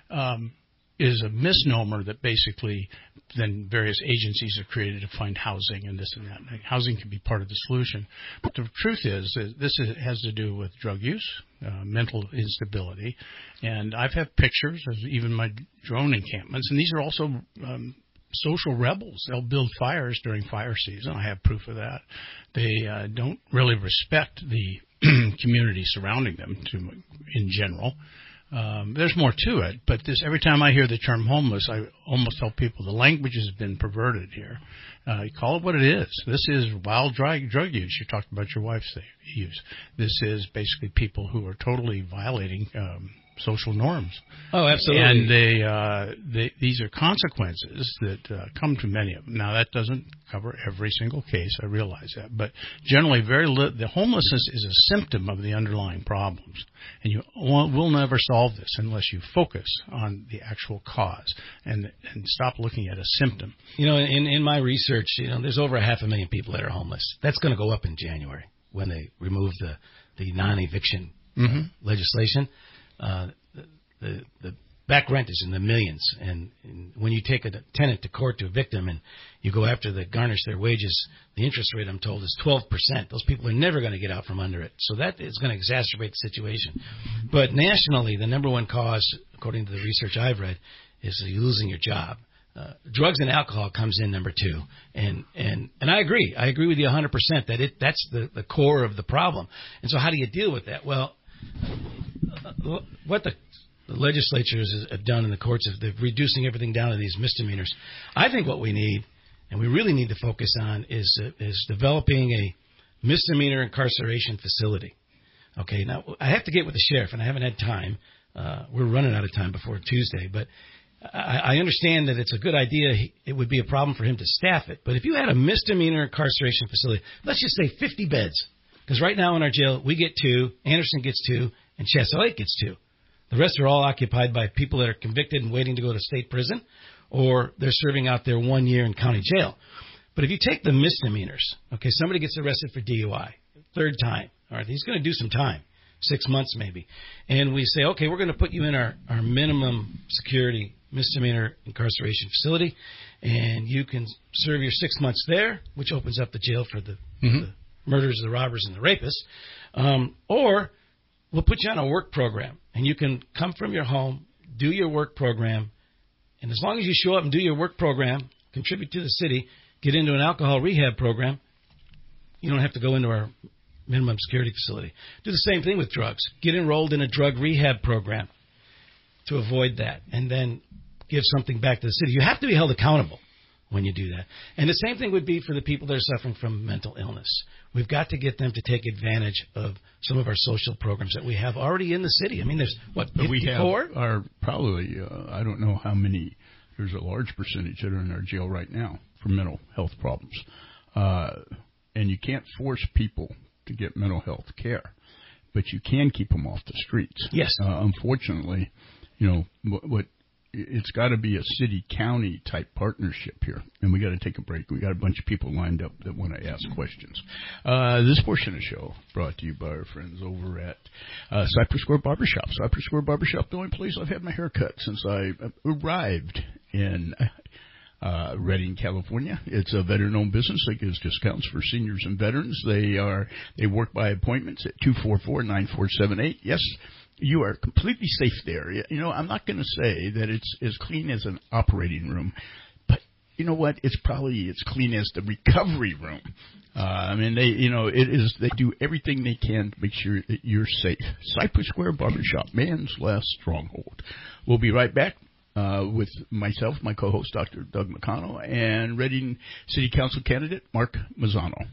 is a misnomer that basically then various agencies are created to find housing and this and that. Housing can be part of the solution. But the truth is that this has to do with drug use, mental instability. And I've had pictures of even my drone encampments, and these are also social rebels. They'll build fires during fire season. I have proof of that. They don't really respect the community surrounding them in general. There's more to it, but every time I hear the term homeless, I almost tell people the language has been perverted here. Call it what it is. This is wild drug use. You talked about your wife's use. This is basically people who are totally violating social norms. Oh, absolutely. And these are consequences that come to many of them. Now, that doesn't cover every single case. I realize that. But generally, the homelessness is a symptom of the underlying problems. And you will never solve this unless you focus on the actual cause and stop looking at a symptom. You know, in my research, there's over 500,000 people that are homeless. That's going to go up in January when they remove the non-eviction legislation. The back rent is in the millions, and when you take a tenant to court to evict them and you go after to garnish their wages, the interest rate, I'm told, is 12%. Those people are never going to get out from under it. So that is going to exacerbate the situation. But nationally, the number one cause, according to the research I've read, is you losing your job. Drugs and alcohol comes in number two, and I agree. I agree with you 100% that that's the core of the problem. And so how do you deal with that? Well, what the legislatures have done in the courts of reducing everything down to these misdemeanors. I think what we need, and we really need to focus on, is developing a misdemeanor incarceration facility. Okay, now I have to get with the sheriff, and I haven't had time. We're running out of time before Tuesday, but I understand that it's a good idea. It would be a problem for him to staff it. But if you had a misdemeanor incarceration facility, let's just say 50 beds, because right now in our jail we get 2, Anderson gets 2, and Shasta Lake gets 2. The rest are all occupied by people that are convicted and waiting to go to state prison, or they're serving out their 1 year in county jail. But if you take the misdemeanors, okay, somebody gets arrested for DUI, third time, all right, he's going to do some time, 6 months maybe. And we say, okay, we're going to put you in our minimum security misdemeanor incarceration facility, and you can serve your 6 months there, which opens up the jail for the murderers, the robbers, and the rapists. Or we'll put you on a work program, and you can come from your home, do your work program, and as long as you show up and do your work program, contribute to the city, get into an alcohol rehab program, you don't have to go into our minimum security facility. Do the same thing with drugs. Get enrolled in a drug rehab program to avoid that, and then give something back to the city. You have to be held accountable. when you do that. And the same thing would be for the people that are suffering from mental illness. We've got to get them to take advantage of some of our social programs that we have already in the city. I mean, there's, 54? We are probably, I don't know how many, there's a large percentage that are in our jail right now for mental health problems. And you can't force people to get mental health care, but you can keep them off the streets. Yes. Unfortunately, what it's got to be a city-county type partnership here, and we got to take a break. We got a bunch of people lined up that want to ask questions. This portion of the show brought to you by our friends over at Cypress Square Barbershop. Cypress Square Barbershop, the only place I've had my hair cut since I arrived in Redding, California. It's a veteran-owned business that gives discounts for seniors and veterans. They work by appointments at 244-9478. Yes. You are completely safe there. I'm not going to say that it's as clean as an operating room, but you know what? It's clean as the recovery room. They do everything they can to make sure that you're safe. Cypress Square Barbershop, man's last stronghold. We'll be right back with myself, my co-host, Dr. Doug McConnell, and Redding City Council candidate, Mark Mazzano.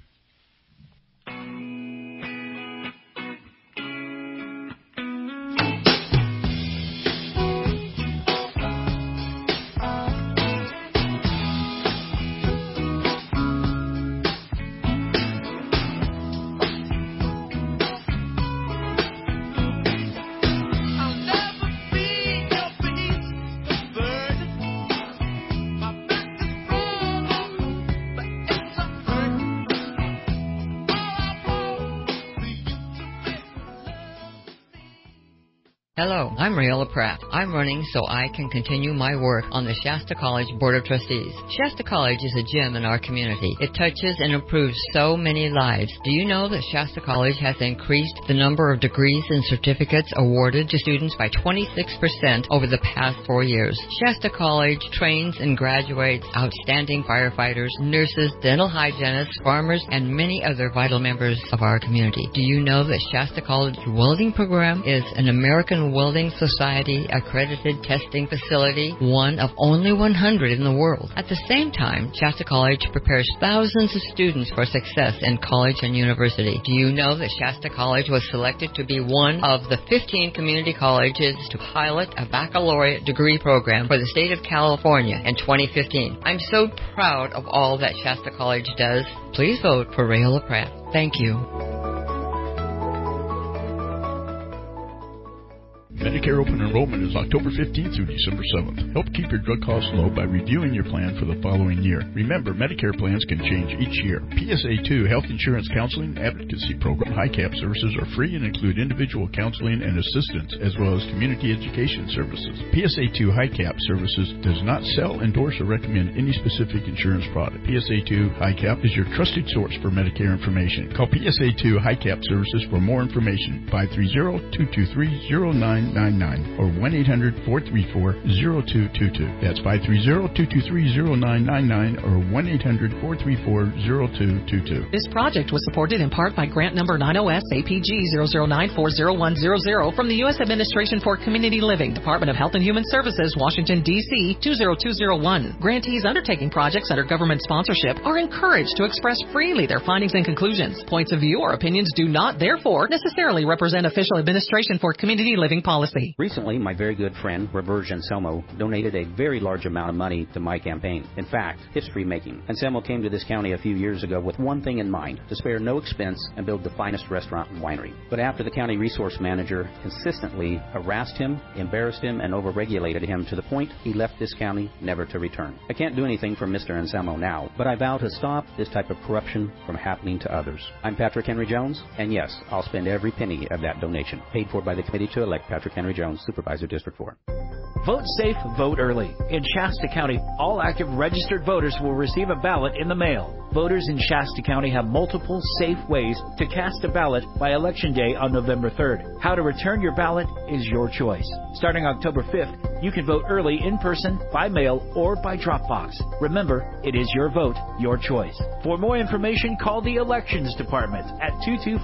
Hello, I'm Rayola Pratt. I'm running so I can continue my work on the Shasta College Board of Trustees. Shasta College is a gem in our community. It touches and improves so many lives. Do you know that Shasta College has increased the number of degrees and certificates awarded to students by 26% over the past 4 years? Shasta College trains and graduates outstanding firefighters, nurses, dental hygienists, farmers, and many other vital members of our community. Do you know that Shasta College welding program is an American Welding Society accredited testing facility, one of only 100 in the world? At the same time, Shasta College prepares thousands of students for success in college and university. Do you know that Shasta College was selected to be one of the 15 community colleges to pilot a baccalaureate degree program for the state of California in 2015? I'm so proud of all that Shasta College does. Please vote for Rayola Pratt. Thank you. Medicare open enrollment is October 15th through December 7th. Help keep your drug costs low by reviewing your plan for the following year. Remember, Medicare plans can change each year. PSA 2 Health Insurance Counseling Advocacy Program HICAP services are free and include individual counseling and assistance, as well as community education services. PSA 2 HICAP services does not sell, endorse, or recommend any specific insurance product. PSA 2 HICAP is your trusted source for Medicare information. Call PSA 2 HICAP services for more information. 530-223-0999 or 1-800-434-0222. That's 530-223-0999 or 1-800-434-0222. This project was supported in part by grant number 90S APG 009401000 from the U.S. Administration for Community Living, Department of Health and Human Services, Washington, D.C. 20201. Grantees undertaking projects under government sponsorship are encouraged to express freely their findings and conclusions. Points of view or opinions do not, therefore, necessarily represent official Administration for Community Living policy. Recently, my very good friend, Roberge Anselmo, donated a very large amount of money to my campaign. In fact, history-making. Anselmo came to this county a few years ago with one thing in mind, to spare no expense and build the finest restaurant and winery. But after the county resource manager consistently harassed him, embarrassed him, and overregulated him to the point he left this county never to return. I can't do anything for Mr. Anselmo now, but I vow to stop this type of corruption from happening to others. I'm Patrick Henry Jones, and yes, I'll spend every penny of that donation, paid for by the committee to elect Patrick Henry Jones, Supervisor, District 4. Vote safe, vote early. In Shasta County, all active registered voters will receive a ballot in the mail. Voters in Shasta County have multiple safe ways to cast a ballot by Election Day on November 3rd. How to return your ballot is your choice. Starting October 5th, you can vote early in person, by mail, or by drop box. Remember, it is your vote, your choice. For more information, call the Elections Department at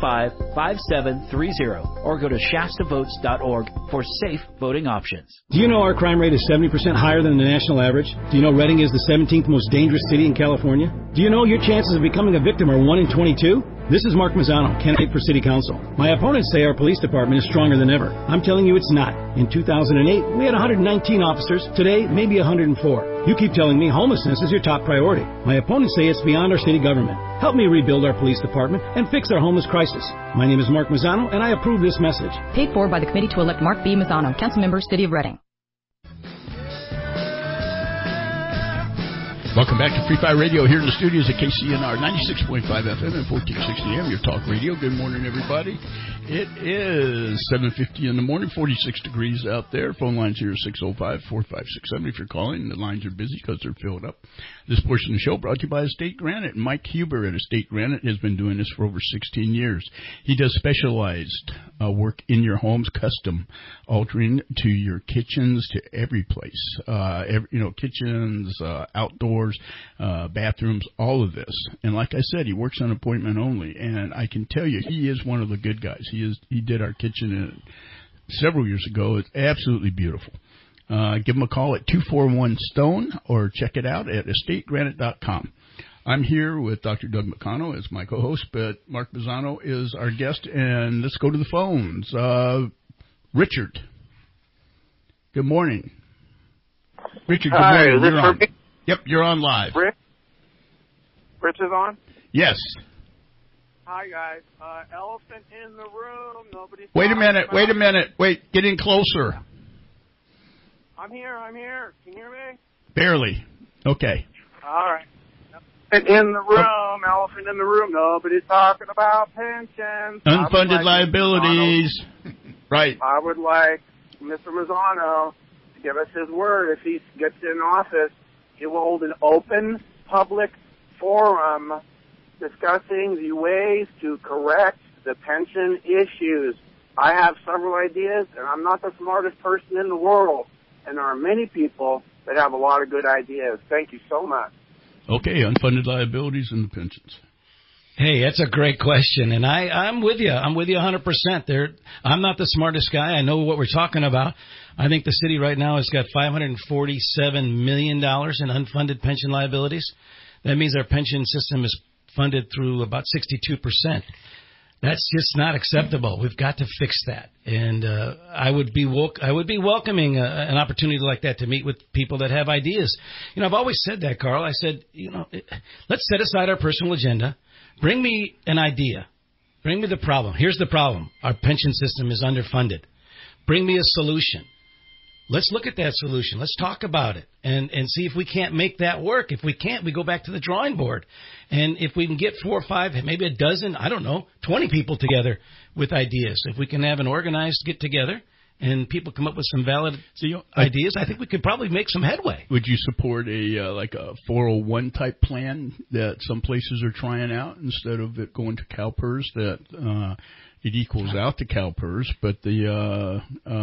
225-5730 or go to shastavotes.org for safe voting options. Do you know you know our crime rate is 70% higher than the national average? Do you know Redding is the 17th most dangerous city in California? Do you know your chances of becoming a victim are 1 in 22? This is Mark Mazzano, candidate for City Council. My opponents say our police department is stronger than ever. I'm telling you it's not. In 2008, we had 119 officers. Today, maybe 104. You keep telling me homelessness is your top priority. My opponents say it's beyond our city government. Help me rebuild our police department and fix our homeless crisis. My name is Mark Mazzano, and I approve this message. Paid for by the committee to elect Mark B. Mazzano, council member, City of Redding. Welcome back to Free Fire Radio here in the studios at KCNR 96.5 FM and 1460 AM, your talk radio. Good morning, everybody. It is 7:50 in the morning, 46 degrees out there. Phone lines here 605-4567. If you're calling, the lines are busy because they're filled up. This portion of the show brought to you by Estate Granite. Mike Huber at Estate Granite has been doing this for over 16 years. He does specialized work in your homes, custom altering to your kitchens, to every place. Kitchens, outdoors, bathrooms, all of this. And like I said, he works on appointment only. And I can tell you, he is one of the good guys. He did our kitchen several years ago. It's absolutely beautiful. Give him a call at 241-STONE or check it out at estategranite.com. I'm here with Dr. Doug McConnell as my co-host, but Mark Mazzano is our guest, and let's go to the phones. Richard. Good morning. Richard, good morning. You're on. Yep, you're on live. Rich is on? Yes. Hi, guys. Elephant in the room. Nobody's Wait a minute. Wait, get in closer. I'm here. Can you hear me? Barely. Okay. All right. Elephant in the room. Nobody's talking about pensions. Unfunded liabilities. Right. I would like Mr. Mazzano to give us his word. If he gets in office, he will hold an open public forum discussing the ways to correct the pension issues. I have several ideas, and I'm not the smartest person in the world, and there are many people that have a lot of good ideas. Thank you so much. Okay, unfunded liabilities and the pensions. Hey, that's a great question, and I'm with you. I'm with you 100%. I'm not the smartest guy. I know what we're talking about. I think the city right now has got $547 million in unfunded pension liabilities. That means our pension system is funded through about 62%. That's just not acceptable. We've got to fix that. And I would be welcoming an opportunity like that to meet with people that have ideas. I've always said that, Carl. I said, let's set aside our personal agenda. Bring me an idea. Bring me the problem. Here's the problem. Our pension system is underfunded. Bring me a solution. Let's look at that solution. Let's talk about it and see if we can't make that work. If we can't, we go back to the drawing board. And if we can get 4 or 5, maybe a dozen, 20 people together with ideas. If we can have an organized get together and people come up with some valid ideas, I think we could probably make some headway. Would you support a 401 type plan that some places are trying out instead of it going to CalPERS, that it equals out to CalPERS, but the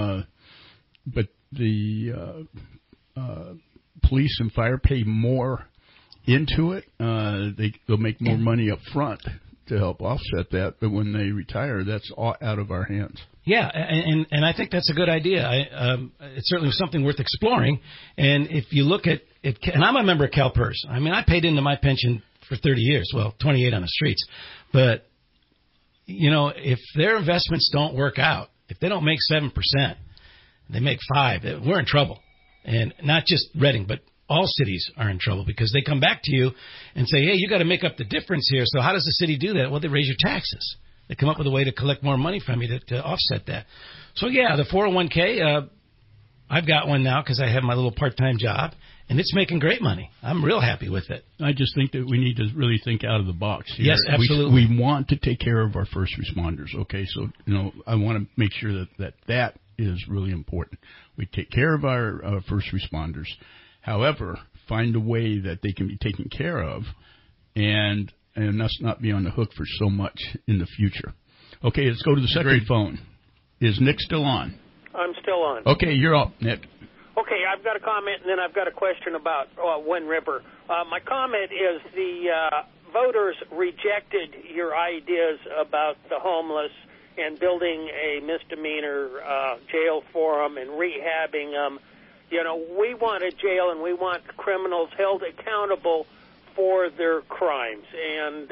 police and fire pay more into it. They'll make more money up front to help offset that, but when they retire, that's all out of our hands. Yeah, and I think that's a good idea. It's certainly something worth exploring. And if you look at it, and I'm a member of CalPERS. I mean, I paid into my pension for 30 years, 28 on the streets. But, if their investments don't work out, if they don't make 7%, they make 5%, we're in trouble. And not just Redding, but all cities are in trouble because they come back to you and say, hey, you got to make up the difference here. So how does the city do that? Well, they raise your taxes. They come up with a way to collect more money from you to offset that. So, yeah, the 401k, I've got one now because I have my little part-time job, and it's making great money. I'm real happy with it. I just think that we need to really think out of the box here. Yes, absolutely. We want to take care of our first responders, okay? So, I want to make sure that is really important. We take care of our first responders. However, find a way that they can be taken care of and us not be on the hook for so much in the future. Okay, let's go to the second phone. Is Nick still on? I'm still on. Okay, you're up, Nick. Okay, I've got a comment, and then I've got a question about Wind River. My comment is the voters rejected your ideas about the homeless and building a misdemeanor jail for them and rehabbing them. You know, we want a jail and we want criminals held accountable for their crimes. And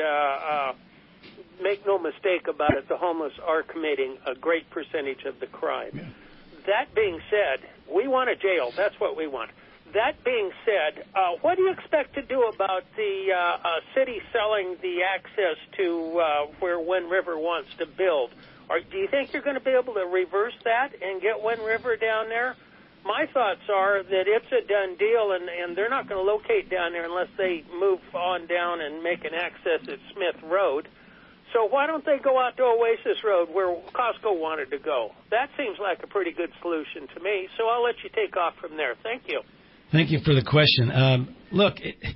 make no mistake about it, the homeless are committing a great percentage of the crime. Yeah. That being said, we want a jail. That's what we want. That being said, what do you expect to do about the city selling the access to where Wind River wants to build? Or do you think you're going to be able to reverse that and get Wind River down there? My thoughts are that it's a done deal, and they're not going to locate down there unless they move on down and make an access at Smith Road. So why don't they go out to Oasis Road where Costco wanted to go? That seems like a pretty good solution to me, so I'll let you take off from there. Thank you. Thank you for the question. Look,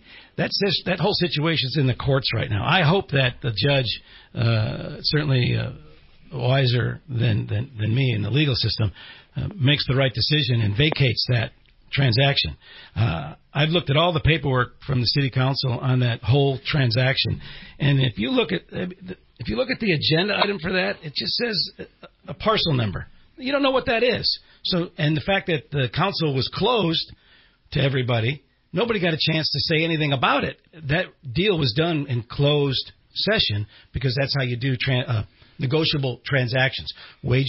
that whole situation's in the courts right now. I hope that the judge, certainly wiser than me in the legal system, makes the right decision and vacates that transaction. I've looked at all the paperwork from the city council on that whole transaction, and if you look at the agenda item for that, it just says a parcel number. You don't know what that is. So, and the fact that the council was closed to everybody, nobody got a chance to say anything about it. That deal was done in closed session because that's how you do negotiable transactions, wage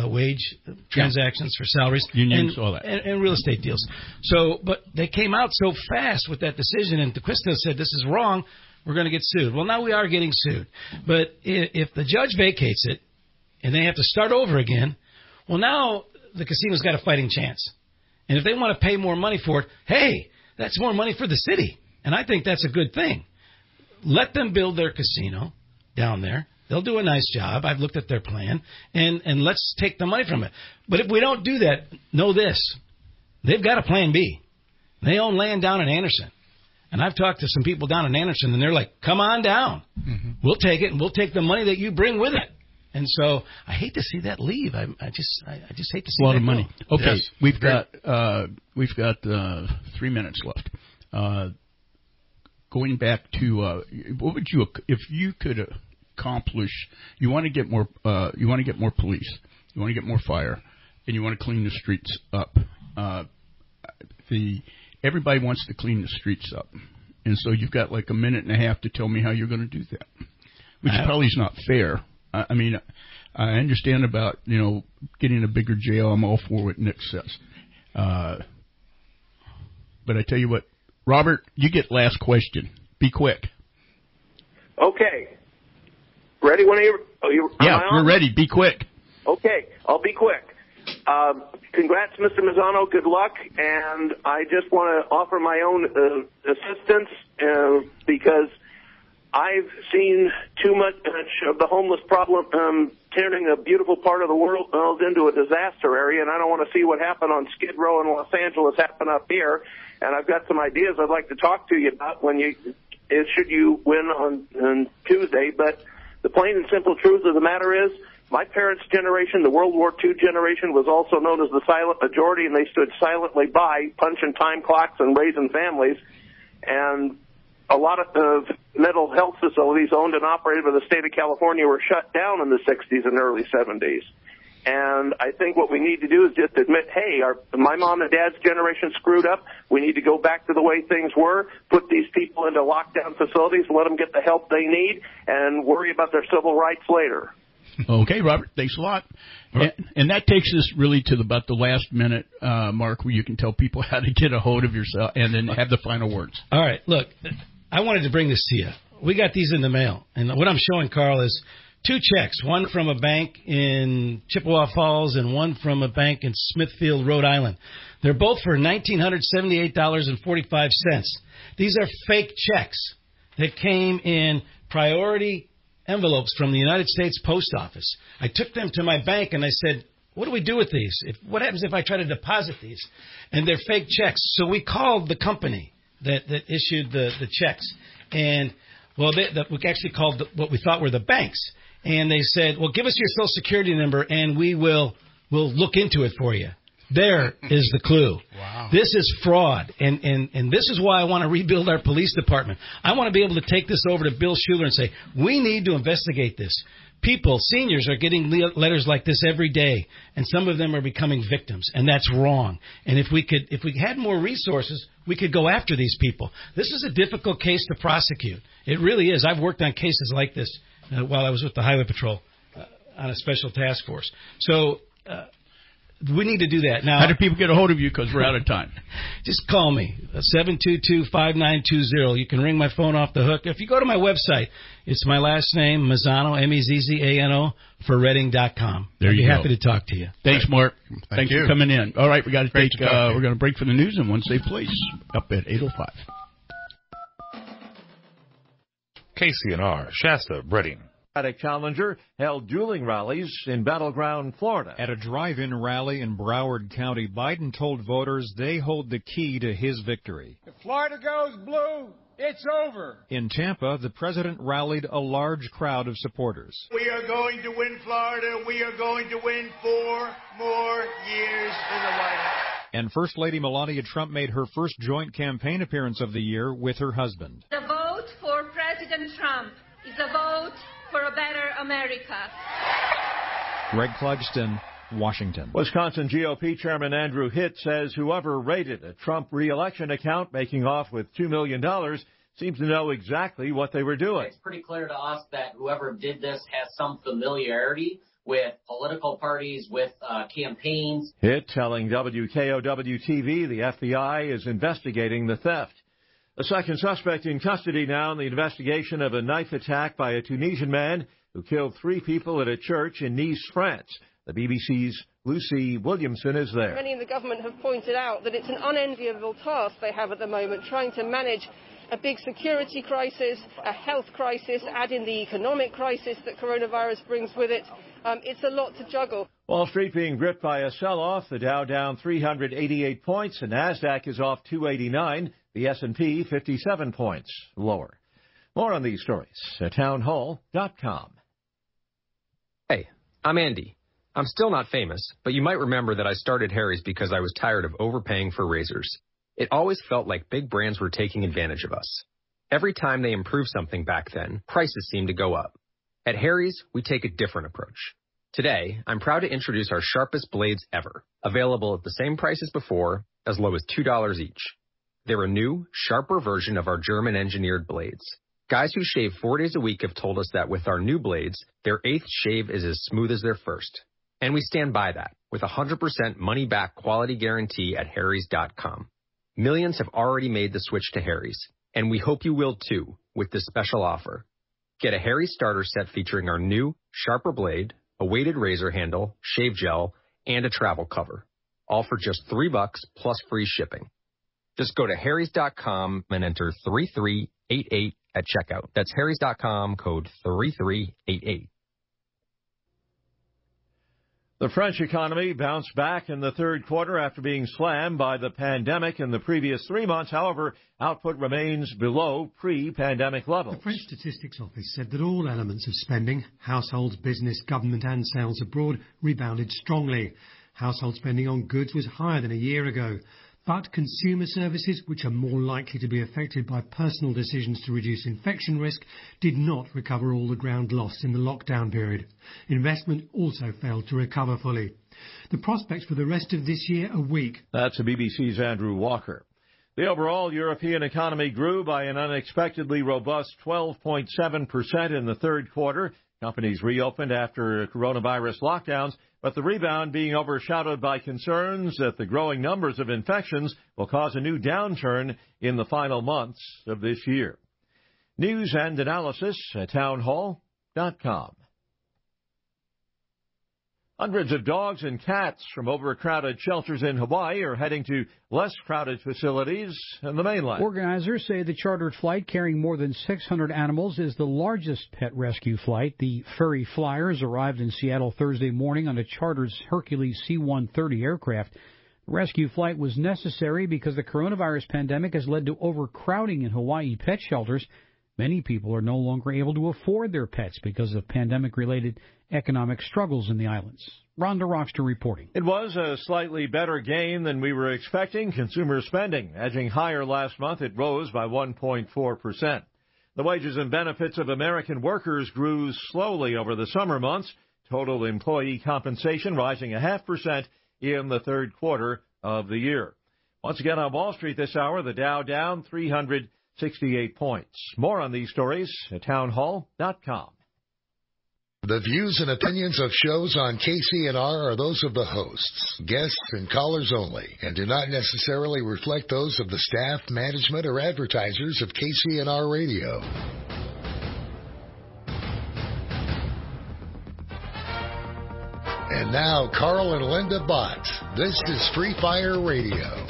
transactions for salaries, unions, all that, and real estate deals. So, but they came out so fast with that decision, and DeQuisto said, this is wrong, we're going to get sued. Well, now we are getting sued. But if the judge vacates it, and they have to start over again, well, now the casino's got a fighting chance. And if they want to pay more money for it, hey, that's more money for the city. And I think that's a good thing. Let them build their casino down there. They'll do a nice job. I've looked at their plan, and let's take the money from it. But if we don't do that, know this. They've got a plan B. They own land down in Anderson. And I've talked to some people down in Anderson, and they're like, come on down. Mm-hmm. We'll take it, and we'll take the money that you bring with it. And so I hate to see that leave. I just hate to see that. A lot of money. Go. Okay, yes. we've got 3 minutes left. Going back to what would you, if you could accomplish? You want to get more. You want to get more police. You want to get more fire, and you want to clean the streets up. Everybody wants to clean the streets up, and so you've got like a minute and a half to tell me how you're going to do that, which probably is not fair. I mean, I understand about, getting a bigger jail. I'm all for what Nick says. But I tell you what, Robert, you get last question. Be quick. Okay. Ready when we're ready. Be quick. Okay, I'll be quick. Congrats, Mr. Mazzano. Good luck. And I just want to offer my own assistance because I've seen too much of the homeless problem turning a beautiful part of the world into a disaster area, and I don't want to see what happened on Skid Row in Los Angeles happen up here. And I've got some ideas I'd like to talk to you about should you win on Tuesday. But the plain and simple truth of the matter is, my parents' generation, the World War II generation, was also known as the silent majority, and they stood silently by, punching time clocks and raising families. And a lot of mental health facilities owned and operated by the state of California were shut down in the 60s and early 70s. And I think what we need to do is just admit, hey, my mom and dad's generation screwed up. We need to go back to the way things were, put these people into lockdown facilities, let them get the help they need, and worry about their civil rights later. Okay, Robert, thanks a lot. And that takes us really to about the last minute, Mark, where you can tell people how to get a hold of yourself and then have the final words. All right, look, I wanted to bring this to you. We got these in the mail, and what I'm showing, Carl, is 2 checks, one from a bank in Chippewa Falls and one from a bank in Smithfield, Rhode Island. They're both for $1,978.45. These are fake checks that came in priority envelopes from the United States Post Office. I took them to my bank and I said, what do we do with these? What happens if I try to deposit these? And they're fake checks. So we called the company that issued the checks. And, well, we actually called what we thought were the banks. And they said, well, give us your Social Security number and we'll look into it for you. There is the clue. Wow. This is fraud, and this is why I want to rebuild our police department. I want to be able to take this over to Bill Schuler and say, we need to investigate this. people, seniors, are getting letters like this every day, and some of them are becoming victims, and that's wrong. And if we had more resources, we could go after these people. This is a difficult case to prosecute. It really is. I've worked on cases like this while I was with the Highway Patrol on a special task force. So we need to do that. Now, how do people get a hold of you? Because we're out of time. Just call me, 722-5920. You can ring my phone off the hook. If you go to my website, it's my last name, Mezzano, Mezzano, for Reading.com. There you go. I'd be happy to talk to you. Thanks, Mark. Thanks you for coming in. All right, we got to take. We're going to break for the news in one safe place. Up at 8:05. KCNR, Shasta, Reading. Challenger held dueling rallies in Battleground, Florida. At a drive-in rally in Broward County, Biden told voters they hold the key to his victory. If Florida goes blue, it's over. In Tampa, the president rallied a large crowd of supporters. We are going to win Florida. We are going to win 4 more years in the White House. And First Lady Melania Trump made her first joint campaign appearance of the year with her husband. The vote for President Trump is a vote for a better America. Greg Clugston, Washington. Wisconsin GOP Chairman Andrew Hitt says whoever raided a Trump re-election account making off with $2 million seems to know exactly what they were doing. It's pretty clear to us that whoever did this has some familiarity with political parties, with campaigns. Hitt telling WKOW-TV the FBI is investigating the theft. A second suspect in custody now in the investigation of a knife attack by a Tunisian man who killed 3 people at a church in Nice, France. The BBC's Lucy Williamson is there. Many in the government have pointed out that it's an unenviable task they have at the moment, trying to manage a big security crisis, a health crisis, add in the economic crisis that coronavirus brings with it. It's a lot to juggle. Wall Street being gripped by a sell-off. The Dow down 388 points. The NASDAQ is off 289. The S&P 57 points lower. More on these stories at townhall.com. Hey, I'm Andy. I'm still not famous, but you might remember that I started Harry's because I was tired of overpaying for razors. It always felt like big brands were taking advantage of us. Every time they improved something back then, prices seemed to go up. At Harry's, we take a different approach. Today, I'm proud to introduce our sharpest blades ever, available at the same price as before, as low as $2 each. They're a new, sharper version of our German-engineered blades. Guys who shave 4 days a week have told us that with our new blades, their 8th shave is as smooth as their first. And we stand by that, with a 100% money-back quality guarantee at Harrys.com. Millions have already made the switch to Harry's, and we hope you will too, with this special offer. Get a Harry's starter set featuring our new, sharper blade, a weighted razor handle, shave gel, and a travel cover. All for just $3 plus free shipping. Just go to Harrys.com and enter 3388 at checkout. That's Harrys.com, code 3388. The French economy bounced back in the third quarter after being slammed by the pandemic in the previous 3 months. However, output remains below pre-pandemic levels. The French Statistics Office said that all elements of spending, households, business, government and sales abroad, rebounded strongly. Household spending on goods was higher than a year ago. But consumer services, which are more likely to be affected by personal decisions to reduce infection risk, did not recover all the ground lost in the lockdown period. Investment also failed to recover fully. The prospects for the rest of this year are weak. That's the BBC's Andrew Walker. The overall European economy grew by an unexpectedly robust 12.7% in the third quarter. Companies reopened after coronavirus lockdowns, but the rebound being overshadowed by concerns that the growing numbers of infections will cause a new downturn in the final months of this year. News and analysis at townhall.com. Hundreds of dogs and cats from overcrowded shelters in Hawaii are heading to less crowded facilities in the mainland. Organizers say the chartered flight carrying more than 600 animals is the largest pet rescue flight. The Furry Flyers arrived in Seattle Thursday morning on a chartered Hercules C-130 aircraft. The rescue flight was necessary because the coronavirus pandemic has led to overcrowding in Hawaii pet shelters. Many people are no longer able to afford their pets because of pandemic-related economic struggles in the islands. Rhonda Rockster reporting. It was a slightly better gain than we were expecting. Consumer spending edging higher last month. It rose by 1.4%. The wages and benefits of American workers grew slowly over the summer months. Total employee compensation rising 0.5% in the third quarter of the year. Once again on Wall Street this hour, the Dow down 368 points. More on these stories at townhall.com. The views and opinions of shows on KCNR are those of the hosts, guests, and callers only, and do not necessarily reflect those of the staff, management, or advertisers of KCNR Radio. And now, Carl and Linda Bott. This is Free Fire Radio.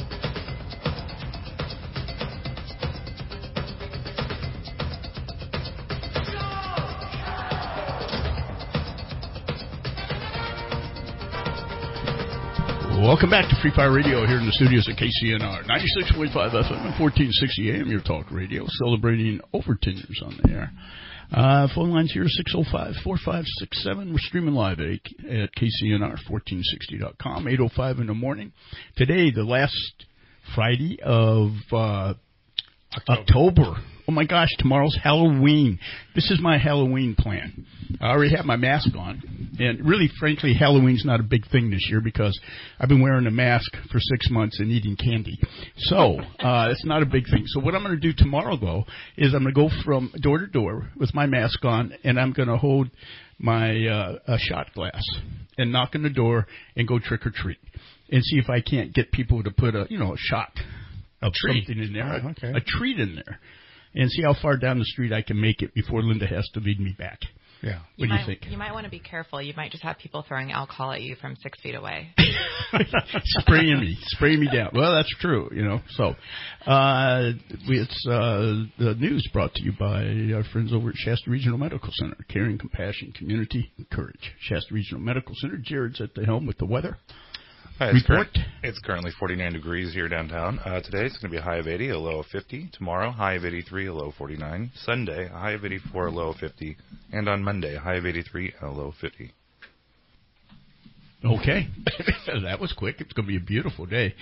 Welcome back to Free Fire Radio here in the studios at KCNR. 96.5 FM and 1460 AM, your talk radio, celebrating over 10 years on the air. Phone lines here, 605-4567. We're streaming live at KCNR1460.com, 8:05 in the morning. Today, the last Friday of October. Oh, my gosh, tomorrow's Halloween. This is my Halloween plan. I already have my mask on. And really, frankly, Halloween's not a big thing this year because I've been wearing a mask for 6 months and eating candy. So it's not a big thing. So what I'm going to do tomorrow, though, is I'm going to go from door to door with my mask on, and I'm going to hold my a shot glass and knock on the door and go trick-or-treat and see if I can't get people to put a shot of something in there, a treat in there, and see how far down the street I can make it before Linda has to lead me back. Yeah. What do you think? You might want to be careful. You might just have people throwing alcohol at you from 6 feet away. Spraying me down. Well, that's true, So, it's the news brought to you by our friends over at Shasta Regional Medical Center. Caring, compassion, community, courage. Shasta Regional Medical Center. Jared's at the helm with the weather. Hi, it's currently 49 degrees here downtown. Today it's going to be a high of 80, a low of 50. Tomorrow, high of 83, a low of 49. Sunday, a high of 84, a low of 50. And on Monday, a high of 83, a low of 50. Okay. That was quick. It's going to be a beautiful day.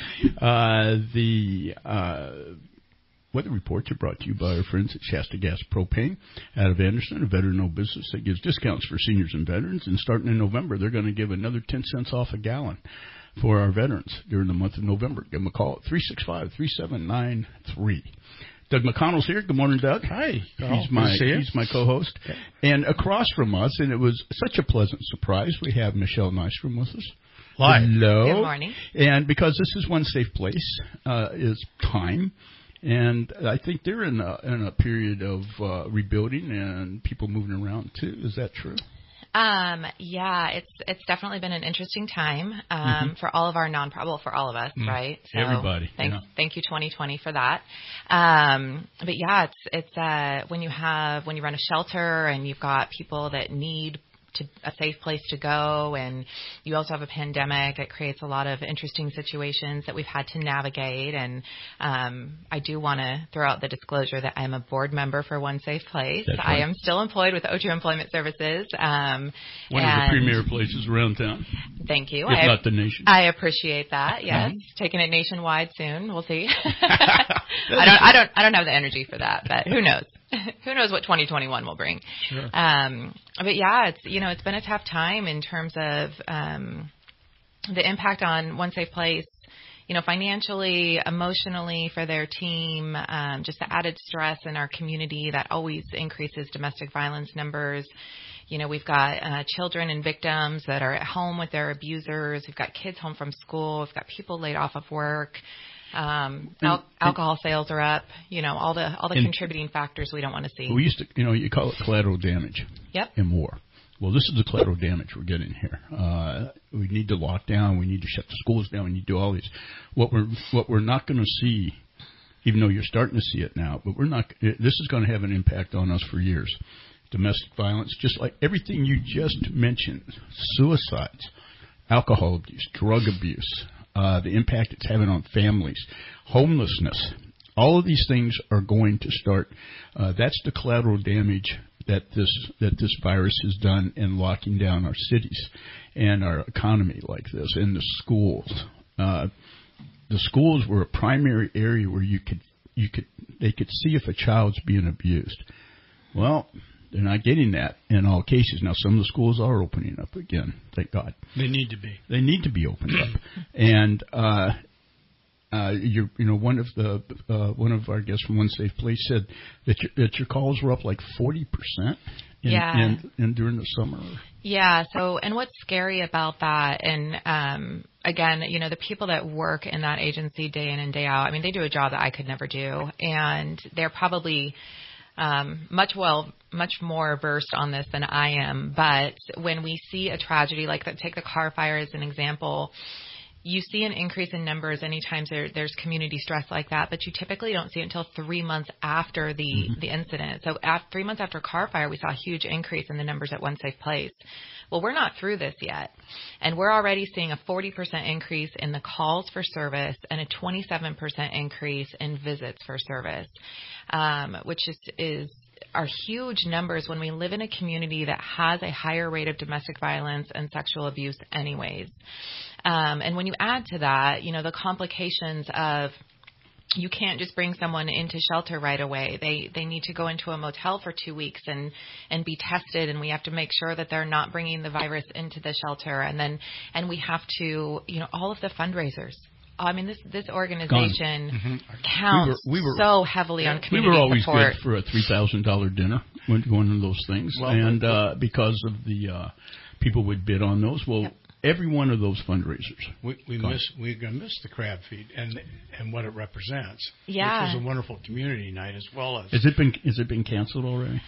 The weather reports are brought to you by our friends at Shasta Gas Propane out of Anderson, a veteran-owned business that gives discounts for seniors and veterans. And starting in November, they're going to give another 10 cents off a gallon for our veterans during the month of November. Give them a call at 365-3793. Doug McConnell's here. Good morning, Doug. Hi. He's my co-host. Okay. And across from us, and it was such a pleasant surprise, we have Michelle Nystrom with us. Live. Hello. Good morning. And because this is one safe place, is time. And I think they're in a period of rebuilding and people moving around, too. Is that true? Yeah, it's definitely been an interesting time for all of our for all of us, right? So everybody. Thank you 2020 for that. But yeah, it's when you run a shelter and you've got people that need a safe place to go, and you also have a pandemic, it creates a lot of interesting situations that we've had to navigate. And I do want to throw out the disclosure that I'm a board member for One Safe Place. Right. I am still employed with OTRO Employment Services. One of the premier places around town. Thank you. If not the nation. I appreciate that. Yes, taking it nationwide soon. We'll see. I don't have the energy for that, but who knows? Who knows what 2021 will bring? Sure. But yeah, it's been a tough time in terms of the impact on One Safe Place, financially, emotionally for their team, just the added stress in our community that always increases domestic violence numbers. We've got children and victims that are at home with their abusers. We've got kids home from school. We've got people laid off of work. Alcohol sales are up, all the contributing factors we don't want to see. We used to, you call it collateral damage. Yep. In war. Well, this is the collateral damage we're getting here. We need to lock down. We need to shut the schools down. We need to do all these. What we're not going to see, even though you're starting to see it now, but this is going to have an impact on us for years. Domestic violence, just like everything you just mentioned, suicides, alcohol abuse, drug abuse. The impact it's having on families, homelessness, all of these things are going to start. That's the collateral damage that this virus has done in locking down our cities and our economy like this, and the schools. The schools were a primary area where they could see if a child's being abused. Well, they're not getting that in all cases. Now, some of the schools are opening up again, thank God. They need to be. They need to be opened up. And, one of our guests from One Safe Place said that your calls were up like 40% in during the summer. Yeah. So, and what's scary about that, and again, the people that work in that agency day in and day out, I mean, they do a job that I could never do, and they're probably much more versed on this than I am. But when we see a tragedy like that, take the Carr fire as an example, you see an increase in numbers anytime there's community stress like that, but you typically don't see it until 3 months after the incident. So 3 months after Carr fire, we saw a huge increase in the numbers at One Safe Place. Well, we're not through this yet, and we're already seeing a 40% increase in the calls for service and a 27% increase in visits for service, which are huge numbers when we live in a community that has a higher rate of domestic violence and sexual abuse anyways. And when you add to that, the complications of you can't just bring someone into shelter right away. They need to go into a motel for 2 weeks and be tested, and we have to make sure that they're not bringing the virus into the shelter. And we have to, all of the fundraisers. I mean, this organization counts so heavily on community support. We were always good for a $3,000 dinner when going to those things, because of the people would bid on those. Well. Yep. Every one of those fundraisers. We're going to miss the crab feed and what it represents. Yeah. Which was a wonderful community night as well as. Has it been canceled already?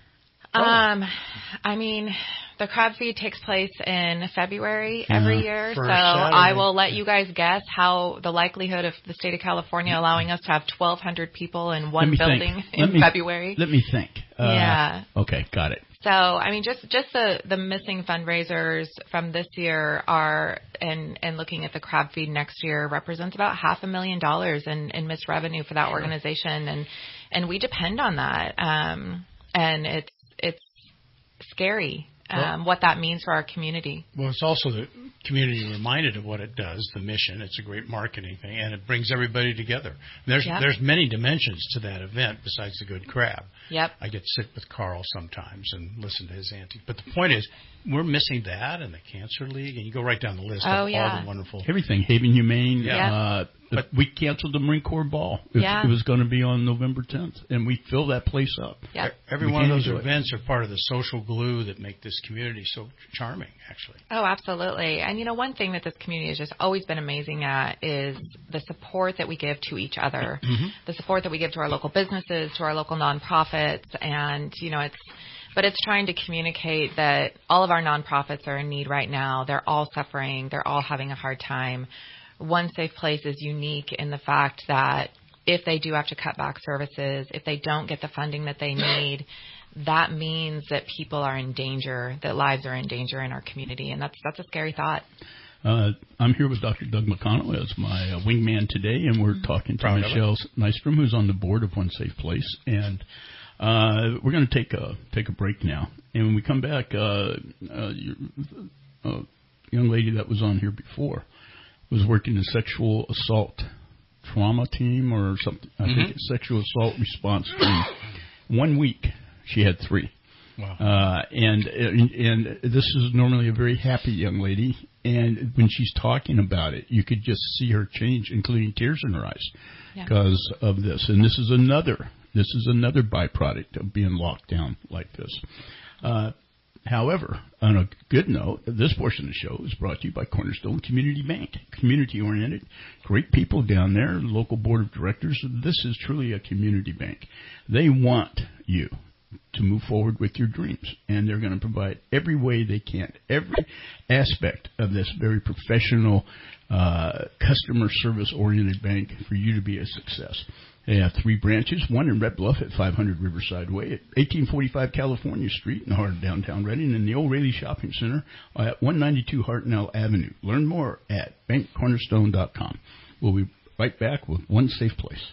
I mean, the crab feed takes place in February every year, so I will let you guys guess how the likelihood of the state of California allowing us to have 1,200 people in one building in February. Let me think. Yeah. Okay, got it. So, I mean, just the missing fundraisers from this year are, and looking at the crab feed next year, represents about $500,000 in missed revenue for that organization, and we depend on that, and it's scary what that means for our community. Well, it's also the community reminded of what it does, the mission. It's a great marketing thing, and it brings everybody together. There's many dimensions to that event besides the good crab. Yep. I get to sit with Carl sometimes and listen to his antics. But the point is, we're missing that and the Cancer League, and you go right down the list of all the wonderful... Everything. Haven Humane. But we canceled the Marine Corps Ball. It was going to be on November 10th, and we fill that place up. Yep. Every one of those events are part of the social glue that make this community so charming, actually. Oh, absolutely. And, one thing that this community has just always been amazing at is the support that we give to each other, the support that we give to our local businesses, to our local nonprofits, and, it's trying to communicate that all of our nonprofits are in need right now. They're all suffering. They're all having a hard time. One Safe Place is unique in the fact that if they do have to cut back services, if they don't get the funding that they need, that means that people are in danger, that lives are in danger in our community, and that's a scary thought. I'm here with Dr. Doug McConnell as my wingman today, and we're talking to Michelle Nystrom, who's on the board of One Safe Place, and we're going to take a break now. And when we come back, young lady that was on here before was working a sexual assault trauma team or something. I think it's sexual assault response team. 1 week, she had 3. Wow. And this is normally a very happy young lady, and when she's talking about it, you could just see her change, including tears in her eyes, because of this. And this is another byproduct of being locked down like this. However, on a good note, this portion of the show is brought to you by Cornerstone Community Bank. Community-oriented, great people down there, local board of directors. This is truly a community bank. They want you to move forward with your dreams, and they're going to provide every way they can, every aspect of this very professional, customer service-oriented bank for you to be a success. They have 3 branches, one in Red Bluff at 500 Riverside Way, at 1845 California Street in the heart of downtown Redding, and the O'Reilly Shopping Center at 192 Hartnell Avenue. Learn more at bankcornerstone.com. We'll be right back with One Safe Place.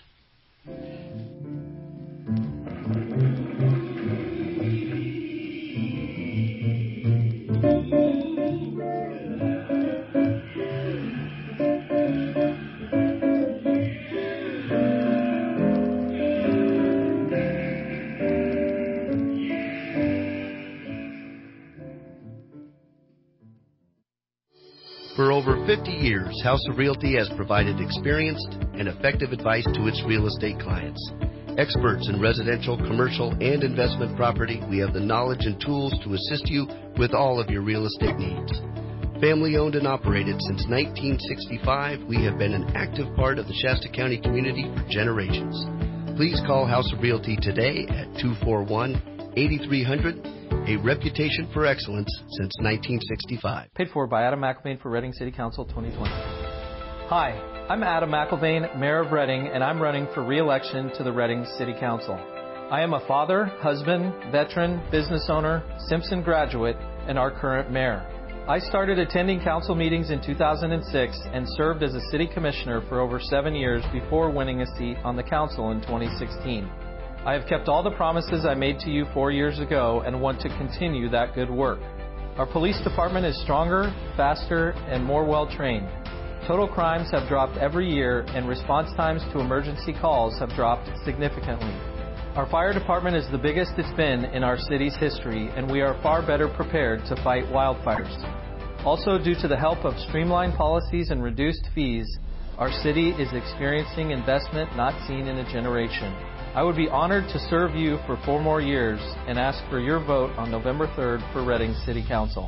For over 50 years, House of Realty has provided experienced and effective advice to its real estate clients. Experts in residential, commercial, and investment property, we have the knowledge and tools to assist you with all of your real estate needs. Family owned and operated since 1965, we have been an active part of the Shasta County community for generations. Please call House of Realty today at 241-8300. A reputation for excellence since 1965. Paid for by Adam McElvain for Reading City Council 2020. Hi, I'm Adam McElvain, Mayor of Reading, and I'm running for re-election to the Reading City Council. I am a father, husband, veteran, business owner, Simpson graduate, and our current mayor. I started attending council meetings in 2006 and served as a city commissioner for over 7 years before winning a seat on the council in 2016. I have kept all the promises I made to you 4 years ago and want to continue that good work. Our police department is stronger, faster, and more well-trained. Total crimes have dropped every year, and response times to emergency calls have dropped significantly. Our fire department is the biggest it's been in our city's history, and we are far better prepared to fight wildfires. Also, due to the help of streamlined policies and reduced fees, our city is experiencing investment not seen in a generation. I would be honored to serve you for 4 more years and ask for your vote on November 3rd for Reading City Council.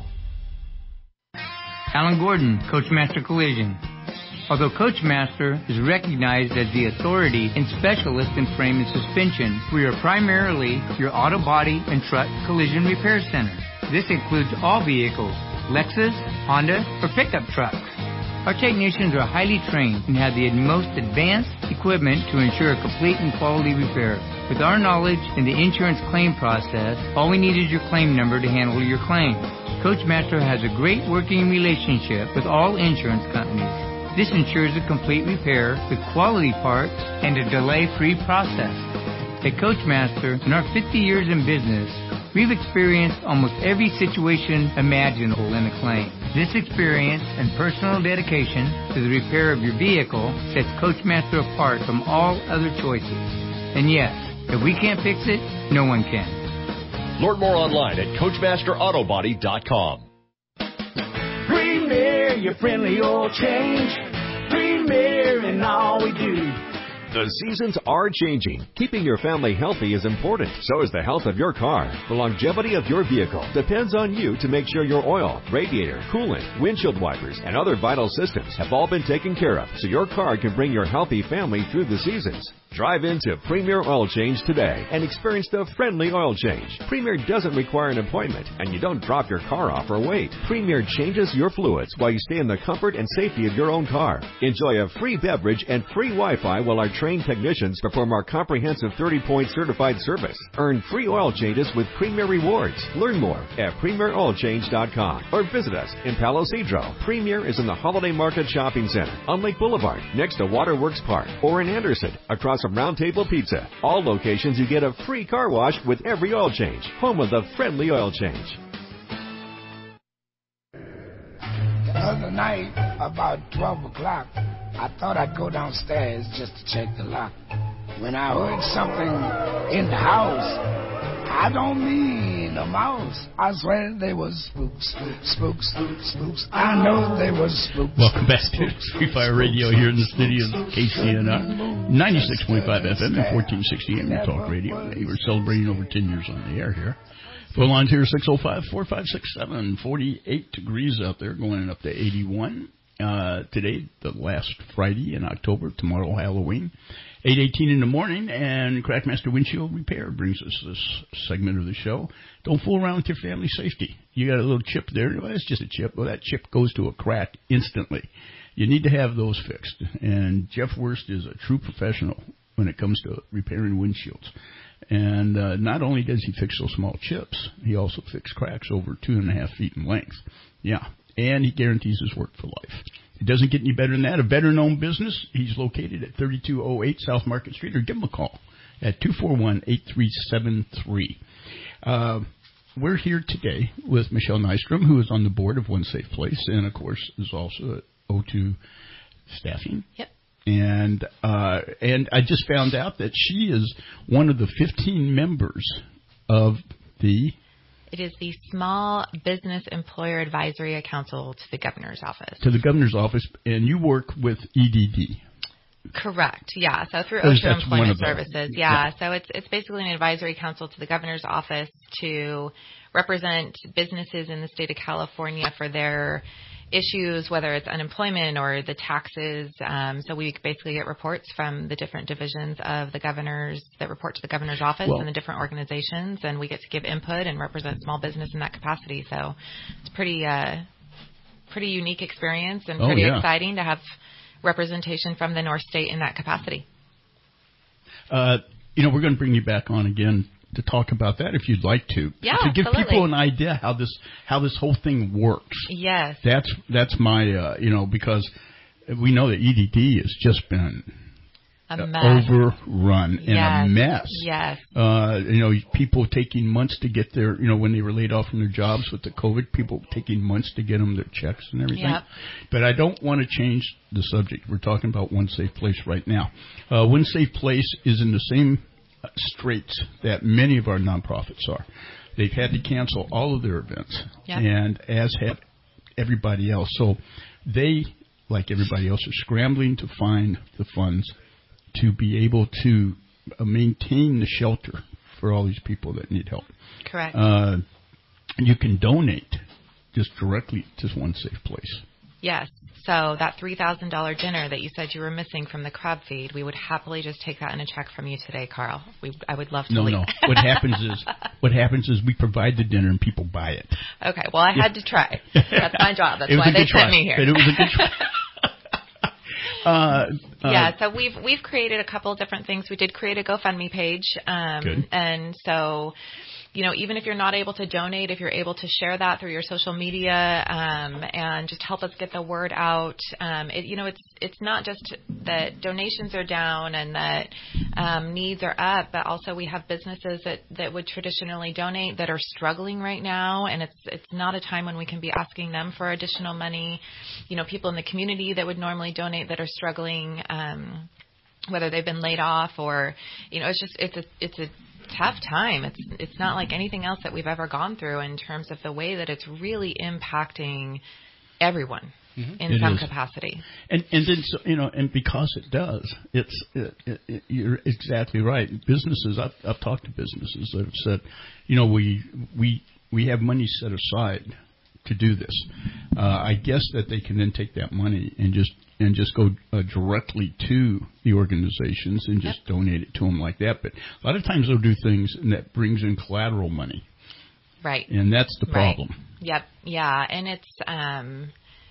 Alan Gordon, Coachmaster Collision. Although Coachmaster is recognized as the authority and specialist in frame and suspension, we are primarily your auto body and truck collision repair center. This includes all vehicles, Lexus, Honda, or pickup trucks. Our technicians are highly trained and have the most advanced equipment to ensure a complete and quality repair. With our knowledge in the insurance claim process, all we need is your claim number to handle your claim. Coachmaster has a great working relationship with all insurance companies. This ensures a complete repair with quality parts and a delay-free process. At Coachmaster, in our 50 years in business, we've experienced almost every situation imaginable in a claim. This experience and personal dedication to the repair of your vehicle sets Coachmaster apart from all other choices. And yes, if we can't fix it, no one can. Learn more online at CoachmasterAutobody.com. Premier, your friendly oil change. Premier in all we do. The seasons are changing. Keeping your family healthy is important. So is the health of your car. The longevity of your vehicle depends on you to make sure your oil, radiator, coolant, windshield wipers, and other vital systems have all been taken care of so your car can bring your healthy family through the seasons. Drive into Premier Oil Change today and experience the friendly oil change. Premier doesn't require an appointment, and you don't drop your car off or wait. Premier changes your fluids while you stay in the comfort and safety of your own car. Enjoy a free beverage and free Wi-Fi while our trained technicians perform our comprehensive 30-point certified service. Earn free oil changes with Premier Rewards. Learn more at PremierOilChange.com or visit us in Palo Cedro. Premier is in the Holiday Market Shopping Center on Lake Boulevard next to Waterworks Park, or in Anderson across from Round Table Pizza. All locations you get a free car wash with every oil change. Home of the friendly oil change. The other night, about 12 o'clock, I thought I'd go downstairs just to check the lock. When I heard something in the house, I don't mean a mouse. I swear they was spooks, spooks, spooks, spooks. I know they was spooks. Welcome back to Free Fire Radio here in the studio of KCNR, 96.5 FM and 1460 AM Talk Radio. Hey, we're celebrating over 10 years on the air here. Phone lines here 605-4567, 48 degrees out there, going up to 81. Today, the last Friday in October, tomorrow Halloween, 8:18 in the morning, and Crackmaster Windshield Repair brings us this segment of the show. Don't fool around with your family safety. You got a little chip there. Well, it's just a chip. Well, that chip goes to a crack instantly. You need to have those fixed. And Jeff Wurst is a true professional when it comes to repairing windshields. And not only does he fix those small chips, he also fixes cracks over 2.5 feet in length. Yeah. And he guarantees his work for life. It doesn't get any better than that. A better-known business. He's located at 3208 South Market Street, or give him a call at 241-8373. We're here today with Michelle Nystrom, who is on the board of One Safe Place, and, of course, is also at O2 Staffing. Yep. And I just found out that she is one of the 15 members of the It is the Small Business Employer Advisory Council to the Governor's Office. To the Governor's Office, and you work with EDD. Correct. Yeah. So through OSHA Employment Services. Yeah. So it's basically an advisory council to the governor's office to represent businesses in the state of California for their issues, whether it's unemployment or the taxes. So we basically get reports from the different divisions of the governors that report to the governor's office and the different organizations, and we get to give input and represent small business in that capacity. So it's pretty unique experience and pretty exciting to have representation from the North State in that capacity. We're going to bring you back on again to talk about that if you'd like to. Yeah, to give absolutely. people an idea how this whole thing works. Yes. That's my because we know that EDD has just been a mess. Overrun and a mess. Yes. People taking months to get their, when they were laid off from their jobs with the COVID, people taking months to get them their checks and everything. Yep. But I don't want to change the subject. We're talking about One Safe Place right now. One Safe Place is in the same straits that many of our nonprofits are. They've had to cancel all of their events, and as have everybody else. So they, like everybody else, are scrambling to find the funds to be able to maintain the shelter for all these people that need help. Correct. You can donate just directly to One Safe Place. Yes. So that $3,000 dinner that you said you were missing from the crab feed, we would happily just take that in a check from you today, Carl. I would love to. No. What happens is we provide the dinner and people buy it. Okay. Well, I had to try. That's my job. That's why they sent me here. But it was a good try. So we've created a couple of different things. We did create a GoFundMe page, and so even if you're not able to donate, if you're able to share that through your social media and just help us get the word out. It's not just that donations are down and that needs are up, but also we have businesses that would traditionally donate that are struggling right now, and it's not a time when we can be asking them for additional money. People in the community that would normally donate that are struggling, whether they've been laid off or it's a tough time. It's not like anything else that we've ever gone through in terms of the way that it's really impacting everyone in some capacity. And then and because it does, you're exactly right. Businesses, I've talked to businesses that have said, we have money set aside to do this. I guess that they can then take that money and just go directly to the organizations and just donate it to them like that. But a lot of times they'll do things and that brings in collateral money. Right. And that's the problem. Yep. Yeah. And it's,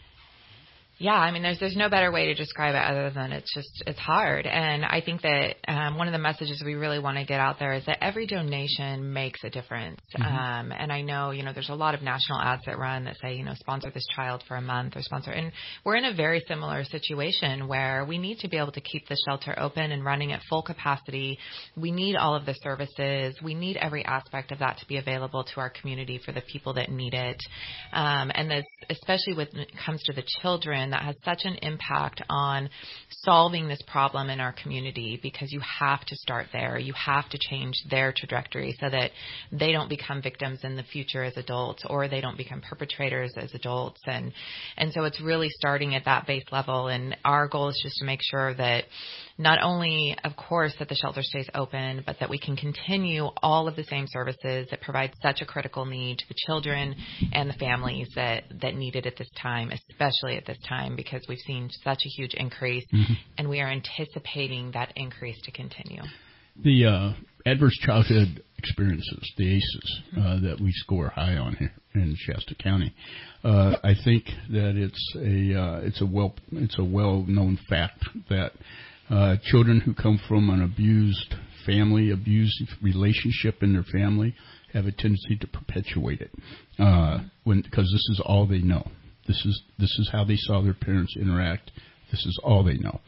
there's no better way to describe it other than it's hard. And I think that one of the messages we really want to get out there is that every donation makes a difference. And I know, there's a lot of national ads that run that say, sponsor this child for a month or sponsor. And we're in a very similar situation where we need to be able to keep the shelter open and running at full capacity. We need all of the services. We need every aspect of that to be available to our community for the people that need it. And this, especially when it comes to the children, that has such an impact on solving this problem in our community, because you have to start there. You have to change their trajectory so that they don't become victims in the future as adults, or they don't become perpetrators as adults. And so it's really starting at that base level. And our goal is just to make sure that not only, of course, that the shelter stays open, but that we can continue all of the same services that provide such a critical need to the children and the families that need it at this time, especially at this time, because we've seen such a huge increase, and we are anticipating that increase to continue. The adverse childhood experiences, the ACEs, that we score high on here in Shasta County, I think that it's a well-known fact that children who come from an abused family, abusive relationship in their family, have a tendency to perpetuate it because this is all they know. This is how they saw their parents interact. This is all they know.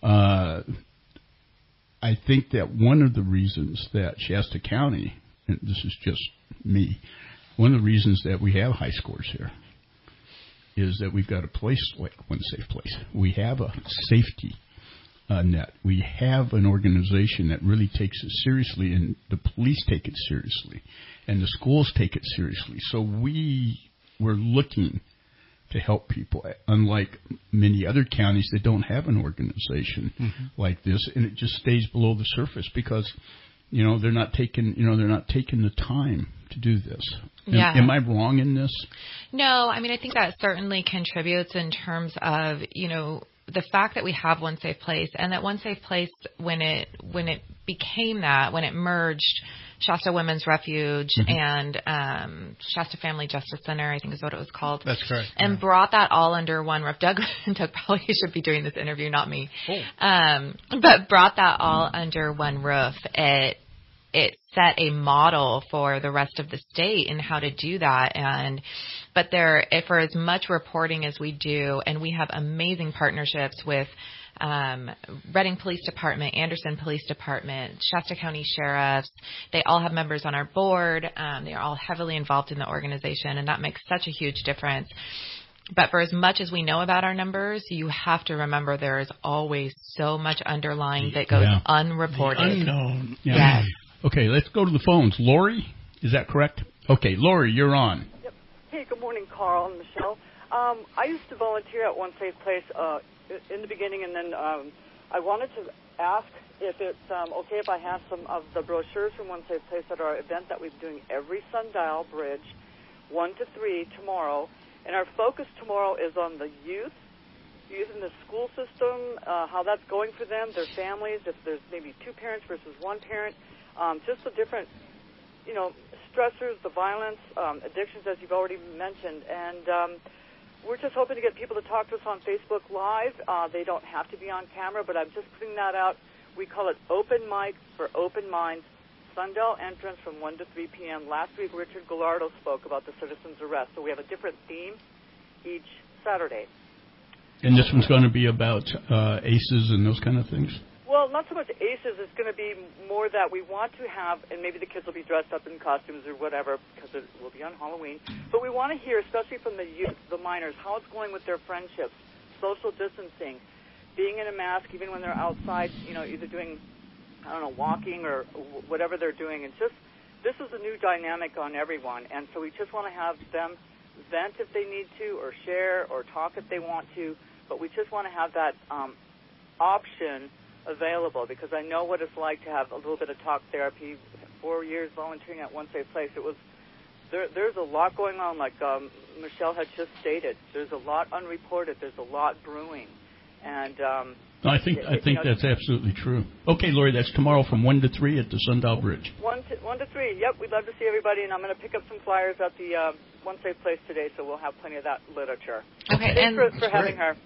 I think that one of the reasons that Shasta County, and this is just me, one of the reasons that we have high scores here is that we've got a place like One Safe Place. We have a safety net. We have an organization that really takes it seriously, and the police take it seriously, and the schools take it seriously. So we're looking to help people, unlike many other counties that don't have an organization like this, and it just stays below the surface because, they're not taking the time to do this. Yeah. Am I wrong in this? No, I mean, I think that certainly contributes in terms of, the fact that we have One Safe Place, and that One Safe Place, when it became that, when it merged Shasta Women's Refuge and Shasta Family Justice Center, I think is what it was called. That's correct. And brought that all under one roof. Doug probably should be doing this interview, not me. But brought that all under one roof. It set a model for the rest of the state in how to do that. But for as much reporting as we do, and we have amazing partnerships with Reading Police Department, Anderson Police Department, Shasta County Sheriffs. They all have members on our board. They are all heavily involved in the organization, and that makes such a huge difference. But for as much as we know about our numbers, you have to remember there is always so much underlying that goes unreported. The unknown. Yeah. Yes. Okay, let's go to the phones. Lori, is that correct? Okay, Lori, you're on. Yep. Hey, good morning, Carl and Michelle. I used to volunteer at One Safe Place in the beginning, and then I wanted to ask if it's okay if I have some of the brochures from One Safe Place at our event that we've been doing every Sundial Bridge, 1 to 3 tomorrow. And our focus tomorrow is on the youth in the school system, how that's going for them, their families, if there's maybe two parents versus one parent, just the different, stressors, the violence, addictions, as you've already mentioned. And we're just hoping to get people to talk to us on Facebook Live. They don't have to be on camera, but I'm just putting that out. We call it Open Mic for Open Minds. Sundial entrance from 1 to 3 p.m. Last week, Richard Gallardo spoke about the citizen's arrest. So we have a different theme each Saturday. And this one's going to be about ACEs and those kind of things? Well, not so much ACEs. It's going to be more that we want to have, and maybe the kids will be dressed up in costumes or whatever because it will be on Halloween. But we want to hear, especially from the youth, the minors, how it's going with their friendships, social distancing, being in a mask even when they're outside, either doing walking or whatever they're doing. And this is a new dynamic on everyone. And so we just want to have them vent if they need to, or share, or talk if they want to. But we just want to have that option available, because I know what it's like to have a little bit of talk therapy. 4 years volunteering at One Safe Place, there's a lot going on, like Michelle had just stated. There's a lot unreported. There's a lot brewing. And I think that's absolutely true. Okay, Lori, that's tomorrow from 1 to 3 at the Sundial Bridge. 1 to 3. Yep, we'd love to see everybody, and I'm going to pick up some flyers at the One Safe Place today, so we'll have plenty of that literature. Okay, thanks for having her.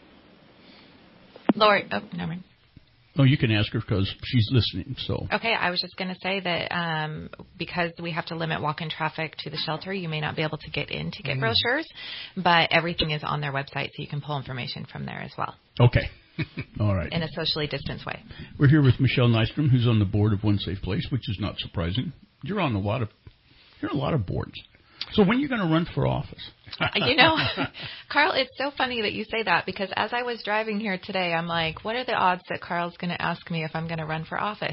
Lori, never mind. Oh, you can ask her because she's listening. So. Okay, I was just going to say that because we have to limit walk-in traffic to the shelter, you may not be able to get in to get brochures, but everything is on their website, so you can pull information from there as well. Okay. All right. In a socially distanced way. We're here with Michelle Nystrom, who's on the board of One Safe Place, which is not surprising. You're on a lot of boards. So when are you going to run for office? Carl, it's so funny that you say that, because as I was driving here today, I'm like, what are the odds that Carl's going to ask me if I'm going to run for office?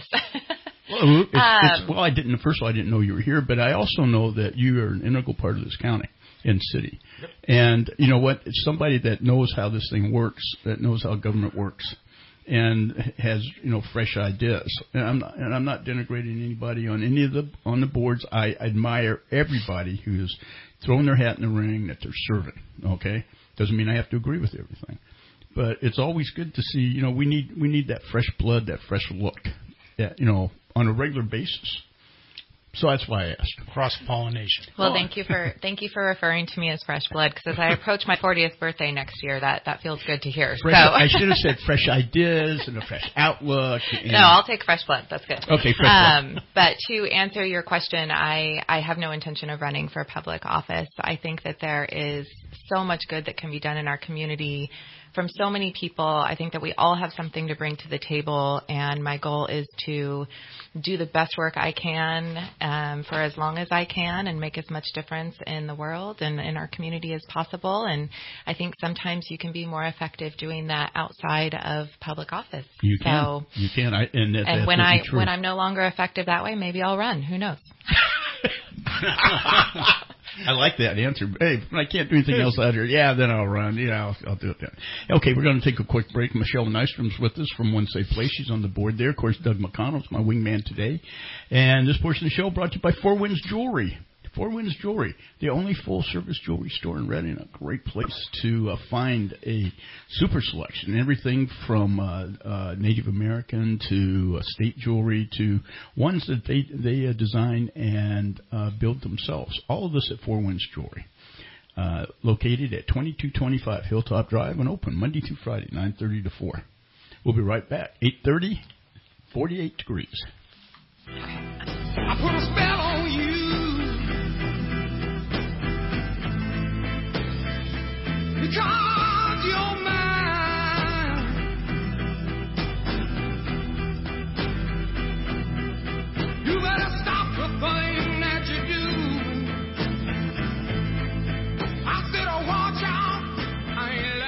I didn't. First of all, I didn't know you were here, but I also know that you are an integral part of this county and city. Yep. And you know what? It's somebody that knows how this thing works, that knows how government works, and has fresh ideas. And I'm not denigrating anybody on the boards. I admire everybody who's throwing their hat in the ring that they're serving. Okay, doesn't mean I have to agree with everything, but it's always good to see. We need that fresh blood, that fresh look, on a regular basis. So that's why I asked. Cross-pollination. Well, thank you for referring to me as fresh blood, because as I approach my 40th birthday next year, that feels good to hear. I should have said fresh ideas and a fresh outlook. No, I'll take fresh blood. That's good. Okay, fresh blood. But to answer your question, I have no intention of running for public office. I think that there is so much good that can be done in our community from so many people. I think that we all have something to bring to the table, and my goal is to do the best work I can for as long as I can and make as much difference in the world and in our community as possible. And I think sometimes you can be more effective doing that outside of public office. You can. And when I'm no longer effective that way, maybe I'll run. Who knows? I like that answer. Hey, when I can't do anything else out here, then I'll run. I'll do it then. Okay, we're going to take a quick break. Michelle Nystrom's with us from One Safe Place. She's on the board there. Of course, Doug McConnell's my wingman today. And this portion of the show brought to you by Four Winds Jewelry. Four Winds Jewelry, the only full-service jewelry store in Reading. A great place to find a super selection. Everything from Native American to state jewelry to ones that they design and build themselves. All of this at Four Winds Jewelry. Located at 2225 Hilltop Drive and open Monday through Friday, 9:30 to 4. We'll be right back. 8:30, 48 degrees. I put a spell on you. Because you're mine. You better stop the thing that you do. I said, oh, watch out, I ain't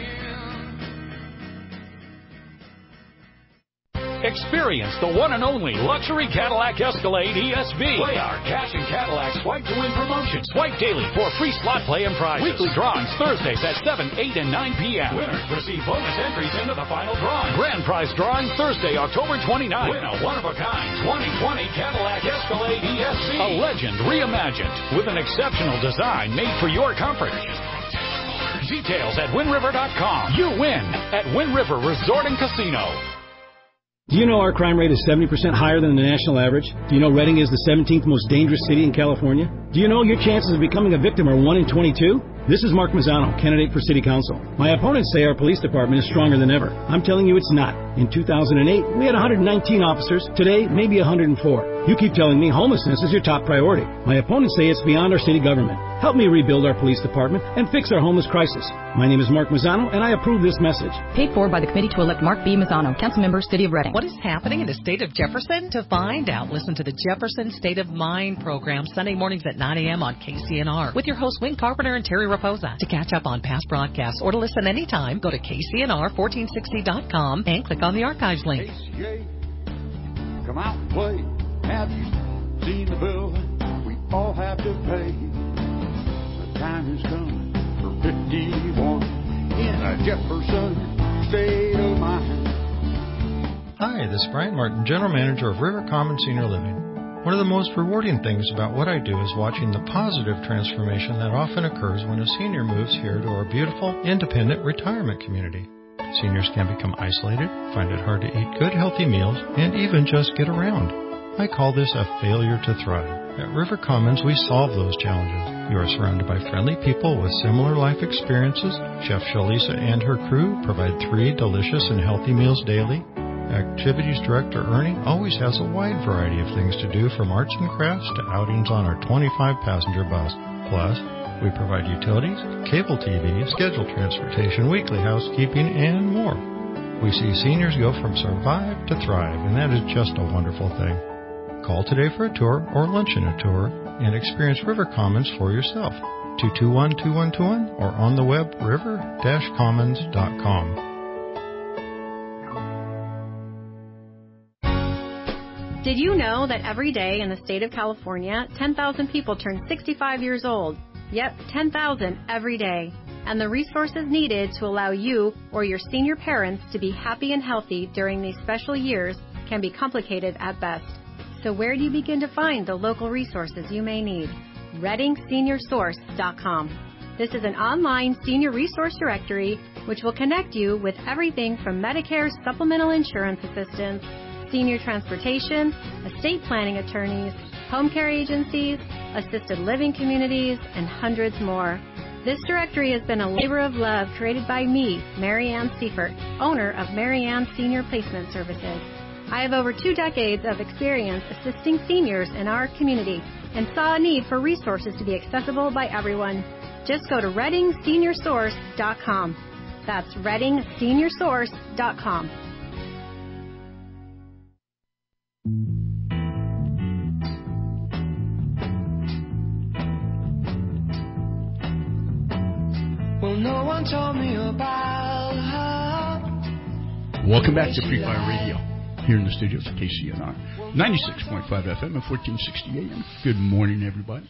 lying. Experience the one and only luxury Cadillac Escalade ESV. Play our Cash and Cadillac Swipe to Win promotion. Swipe daily for free slot play and prizes. Weekly drawings Thursdays at 7, 8, and 9 p.m. Winners receive bonus entries into the final drawing. Grand prize drawing Thursday, October 29th. Win a one-of-a-kind 2020 Cadillac Escalade ESV. A legend reimagined with an exceptional design made for your comfort. Details at WindRiver.com. You win at Wind River Resort and Casino. Do you know our crime rate is 70% higher than the national average? Do you know Reading is the 17th most dangerous city in California? Do you know your chances of becoming a victim are 1 in 22? This is Mark Mazzano, candidate for City Council. My opponents say our police department is stronger than ever. I'm telling you it's not. In 2008, we had 119 officers. Today, maybe 104. You keep telling me homelessness is your top priority. My opponents say it's beyond our city government. Help me rebuild our police department and fix our homeless crisis. My name is Mark Mazzano, and I approve this message. Paid for by the committee to elect Mark B. Mazzano, council member, City of Reading. What is happening in the state of Jefferson? To find out, listen to the Jefferson State of Mind program Sunday mornings at 9 a.m. on KCNR with your hosts Wayne Carpenter and Terry Raposa. To catch up on past broadcasts or to listen anytime, go to KCNR1460.com and click on the archives link. KCA, come out and play. Have you seen the bill we all have to pay? The time has come for 51 in a Jefferson state of mind. Hi, this is Brian Martin, General Manager of River Common Senior Living. One of the most rewarding things about what I do is watching the positive transformation that often occurs when a senior moves here to our beautiful, independent retirement community. Seniors can become isolated, find it hard to eat good, healthy meals, and even just get around. I call this a failure to thrive. At River Commons, we solve those challenges. You are surrounded by friendly people with similar life experiences. Chef Shalisa and her crew provide 3 delicious and healthy meals daily. Activities Director Ernie always has a wide variety of things to do, from arts and crafts to outings on our 25-passenger bus. Plus, we provide utilities, cable TV, scheduled transportation, weekly housekeeping, and more. We see seniors go from survive to thrive, and that is just a wonderful thing. Call today for a tour or lunch in a tour and experience River Commons for yourself. 221-2121 or on the web river-commons.com. Did you know that every day in the state of California, 10,000 people turn 65 years old? Yep, 10,000 every day. And the resources needed to allow you or your senior parents to be happy and healthy during these special years can be complicated at best. So where do you begin to find the local resources you may need? ReadingSeniorSource.com. This is an online senior resource directory which will connect you with everything from Medicare supplemental insurance assistance, senior transportation, estate planning attorneys, home care agencies, assisted living communities, and hundreds more. This directory has been a labor of love created by me, Mary Ann Seifert, owner of Mary Ann Senior Placement Services. I have over 2 decades of experience assisting seniors in our community and saw a need for resources to be accessible by everyone. Just go to ReadingSeniorSource.com. That's ReadingSeniorSource.com. one told me about her. Welcome back to Free Fire Radio here in the studios at KCNR 96.5 FM and 1460 AM. Good morning, everybody.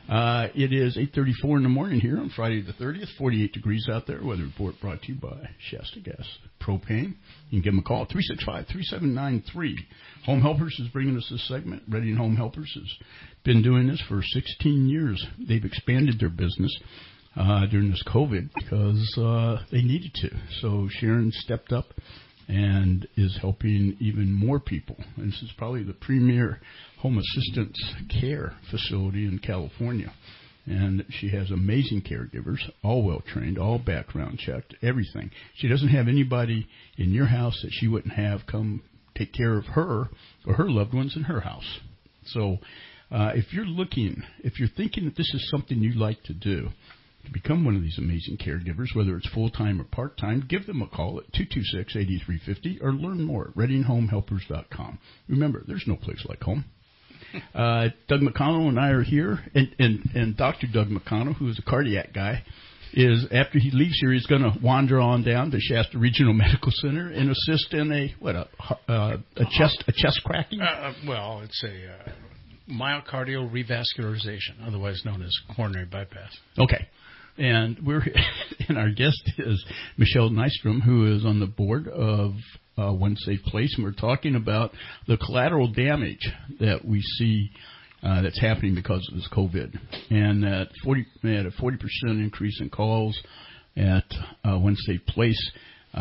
It is 8:34 in the morning here on Friday the 30th. 48 degrees out there. Weather report brought to you by Shasta Gas Propane. You can give them a call, 365-3793. Home Helpers is bringing us this segment. Reading Home Helpers has been doing this for 16 years. They've expanded their business during this COVID because they needed to. So Sharon stepped up and is helping even more people. And this is probably the premier home assistance care facility in California. And she has amazing caregivers, all well-trained, all background checked, everything. She doesn't have anybody in your house that she wouldn't have come take care of her or her loved ones in her house. So if you're thinking that this is something you'd like to do, to become one of these amazing caregivers, whether it's full-time or part-time, give them a call at 226-8350 or learn more at readinghomehelpers.com. Remember, there's no place like home. Doug McConnell and I are here, and Dr. Doug McConnell, who is a cardiac guy, is after he leaves here, he's going to wander on down to Shasta Regional Medical Center and assist in a chest cracking. Well, it's a myocardial revascularization, otherwise known as coronary bypass. Okay. And our guest is Michelle Nystrom, who is on the board of One Safe Place, and we're talking about the collateral damage that we see that's happening because of this COVID, and that we had a 40% increase in calls at One Safe Place.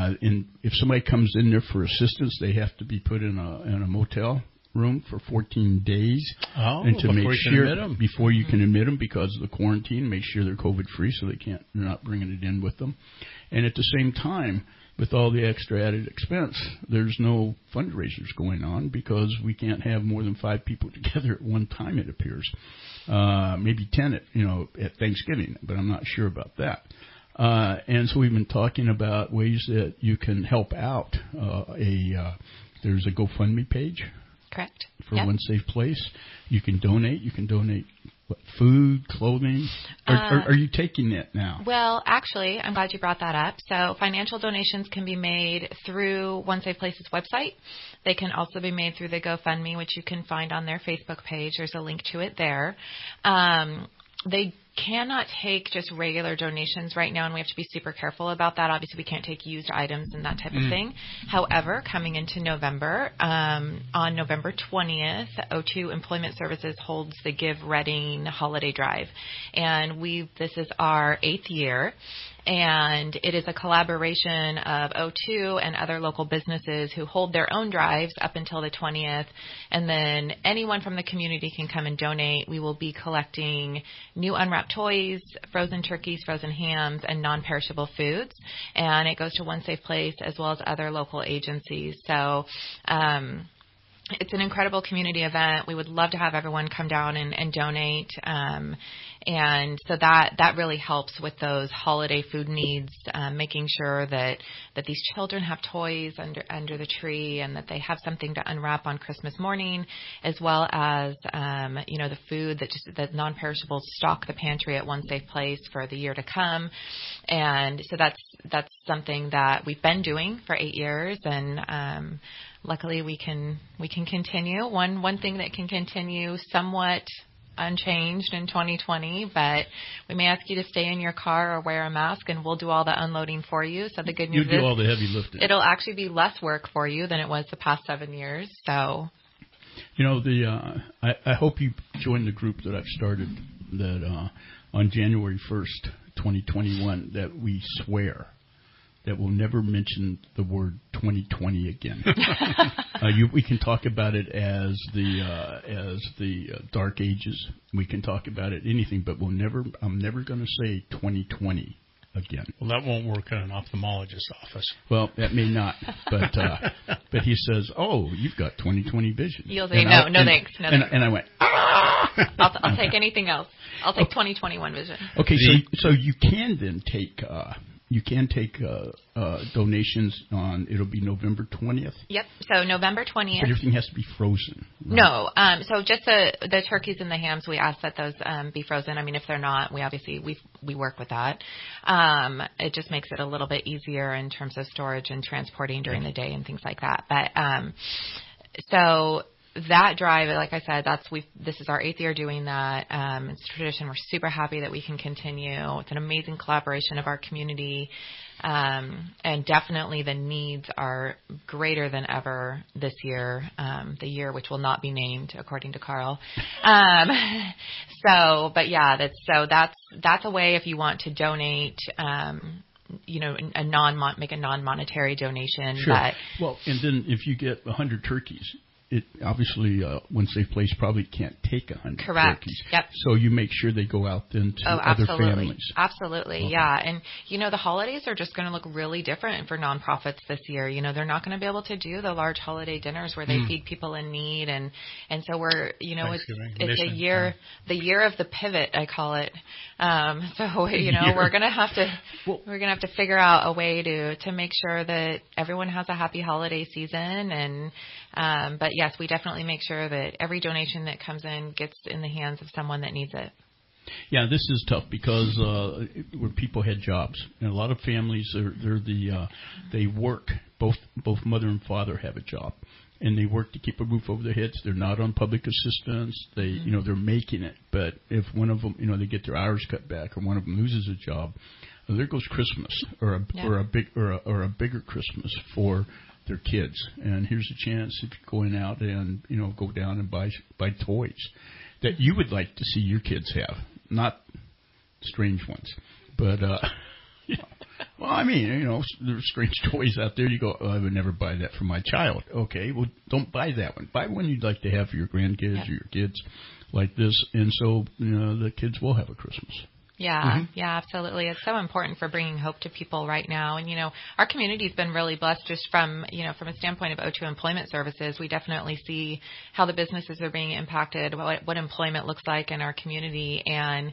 If somebody comes in there for assistance, they have to be put in a motel room for 14 days and to make sure before you can admit them because of the quarantine, make sure they're COVID free so they're not bringing it in with them. And at the same time, with all the extra added expense, there's no fundraisers going on because we can't have more than 5 people together at one time, it appears. Maybe 10 at Thanksgiving, but I'm not sure about that. And so we've been talking about ways that you can help out. There's a GoFundMe page. Correct. For One Safe Place. You can donate. You can donate food, clothing. Are you taking it now? Well, actually, I'm glad you brought that up. So financial donations can be made through One Safe Place's website. They can also be made through the GoFundMe, which you can find on their Facebook page. There's a link to it there. They cannot take just regular donations right now, and we have to be super careful about that. Obviously, we can't take used items and that type of thing. However, coming into November, on November 20th, O2 Employment Services holds the Give Reading Holiday Drive, and this is our 8th year. And it is a collaboration of O2 and other local businesses who hold their own drives up until the 20th. And then anyone from the community can come and donate. We will be collecting new unwrapped toys, frozen turkeys, frozen hams, and non-perishable foods. And it goes to One Safe Place as well as other local agencies. So it's an incredible community event. We would love to have everyone come down and donate. And so that really helps with those holiday food needs, making sure that these children have toys under the tree and that they have something to unwrap on Christmas morning, as well as the food that non-perishables stock the pantry at One Safe Place for the year to come. And so that's something that we've been doing for 8 years, and luckily we can continue. One thing that can continue somewhat unchanged in 2020, but we may ask you to stay in your car or wear a mask, and we'll do all the unloading for you. So the good news is you do all the heavy lifting. It'll actually be less work for you than it was the past 7 years. So, I hope you join the group that I've started that on January 1st, 2021, that we swear that we'll never mention the word 2020 again. We can talk about it as the dark ages. We can talk about it anything, but I'm never going to say 2020 again. Well, that won't work in an ophthalmologist's office. Well, that may not, but he says, "Oh, you've got 20/20 vision." You'll say, "No, thanks." And I went, "Ah!" I'll take anything else. I'll take 20/21 vision. Okay, so you can then take you can take donations on. It'll be November 20th. Yep. So November 20th. But everything has to be frozen. Right? No. So just the turkeys and the hams, we ask that those be frozen. I mean, if they're not, we work with that. It just makes it a little bit easier in terms of storage and transporting during the day and things like that. But so that drive, like I said, this is our 8th year doing that. It's a tradition. We're super happy that we can continue. It's an amazing collaboration of our community. And definitely the needs are greater than ever this year, the year which will not be named according to Carl. But yeah, that's a way if you want to donate, make a non-monetary donation. Sure. But, well, and then if you get 100 turkeys, it obviously, One Safe Place probably can't take 100 correct. turkeys. Yep. So you make sure they go out then to other families. Absolutely, okay. Yeah. And, the holidays are just going to look really different for nonprofits this year. They're not going to be able to do the large holiday dinners where they feed people in need. And so we're, it's a year, the year of the pivot, I call it. We're going to have to figure out a way to make sure that everyone has a happy holiday season. And, but yes, we definitely make sure that every donation that comes in gets in the hands of someone that needs it. Yeah, this is tough because where people had jobs, and a lot of families they work. Both mother and father have a job, and they work to keep a roof over their heads. They're not on public assistance. They they're making it. But if one of them they get their hours cut back, or one of them loses a job, well, there goes Christmas or a bigger Christmas for their kids. And here's a chance if you're going out and go down and buy toys that you would like to see your kids have, not strange ones, but well, I mean, there's strange toys out there. You go, I would never buy that for my child. Okay, well, don't buy that one. Buy one you'd like to have for your grandkids or your kids, like this, and so the kids will have a Christmas. Yeah, yeah, absolutely. It's so important for bringing hope to people right now. And, our community's been really blessed just from a standpoint of O2 Employment Services. We definitely see how the businesses are being impacted, what employment looks like in our community. And,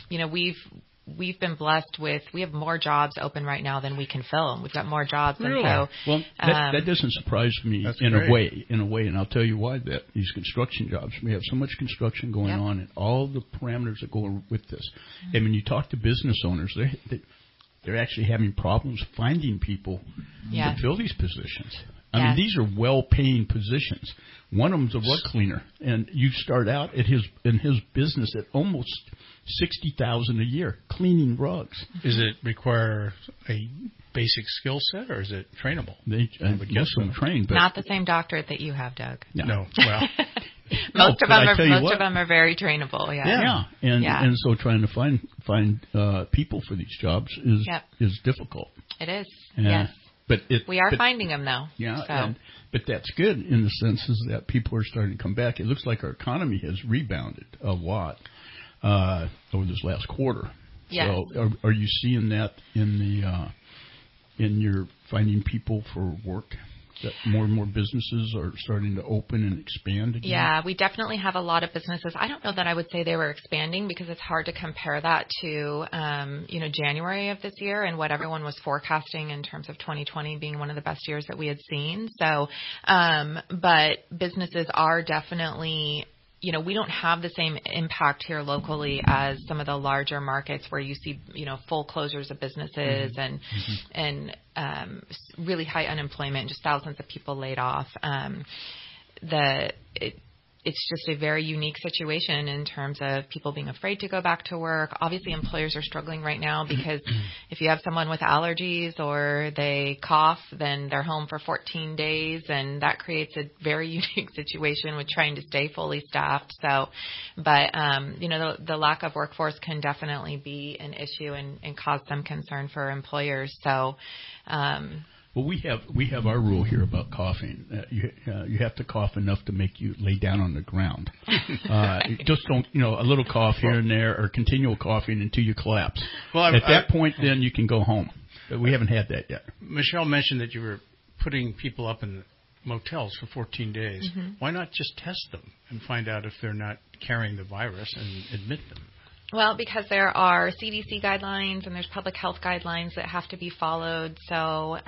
we've been blessed we have more jobs open right now than we can fill. We've got more jobs. Really? And so, well, that doesn't surprise me in a way, and I'll tell you why that these construction jobs, we have so much construction going on and all the parameters that go with this. And when you talk to business owners, they're actually having problems finding people to fill these positions. I mean, these are well-paying positions. One of them's a rug cleaner, and you start out in his business at almost $60,000 a year cleaning rugs. Does it require a basic skill set, or is it trainable? Most of them trained, but not the same doctorate that you have, Doug. No. Well, most of them are very trainable. Yeah. And so trying to find people for these jobs is difficult. It is. Yes. But we are finding them, though. Yeah, so. But that's good in the sense is that people are starting to come back. It looks like our economy has rebounded a lot over this last quarter. Yes. So are you seeing that in your finding people for work? That more and more businesses are starting to open and expand again? Yeah, we definitely have a lot of businesses. I don't know that I would say they were expanding because it's hard to compare that to, January of this year and what everyone was forecasting in terms of 2020 being one of the best years that we had seen. So, but businesses are definitely, we don't have the same impact here locally as some of the larger markets where you see, full closures of businesses and really high unemployment, just thousands of people laid off. It's just a very unique situation in terms of people being afraid to go back to work. Obviously, employers are struggling right now because if you have someone with allergies or they cough, then they're home for 14 days, and that creates a very unique situation with trying to stay fully staffed. So, but, the lack of workforce can definitely be an issue and cause some concern for employers. So, well, we have our rule here about coughing. You have to cough enough to make you lay down on the ground. Just don't, a little cough here and there, or continual coughing until you collapse. Well, at that point, then you can go home. But we haven't had that yet. Michelle mentioned that you were putting people up in motels for 14 days. Why not just test them and find out if they're not carrying the virus and admit them? Well, because there are CDC guidelines and there's public health guidelines that have to be followed. So,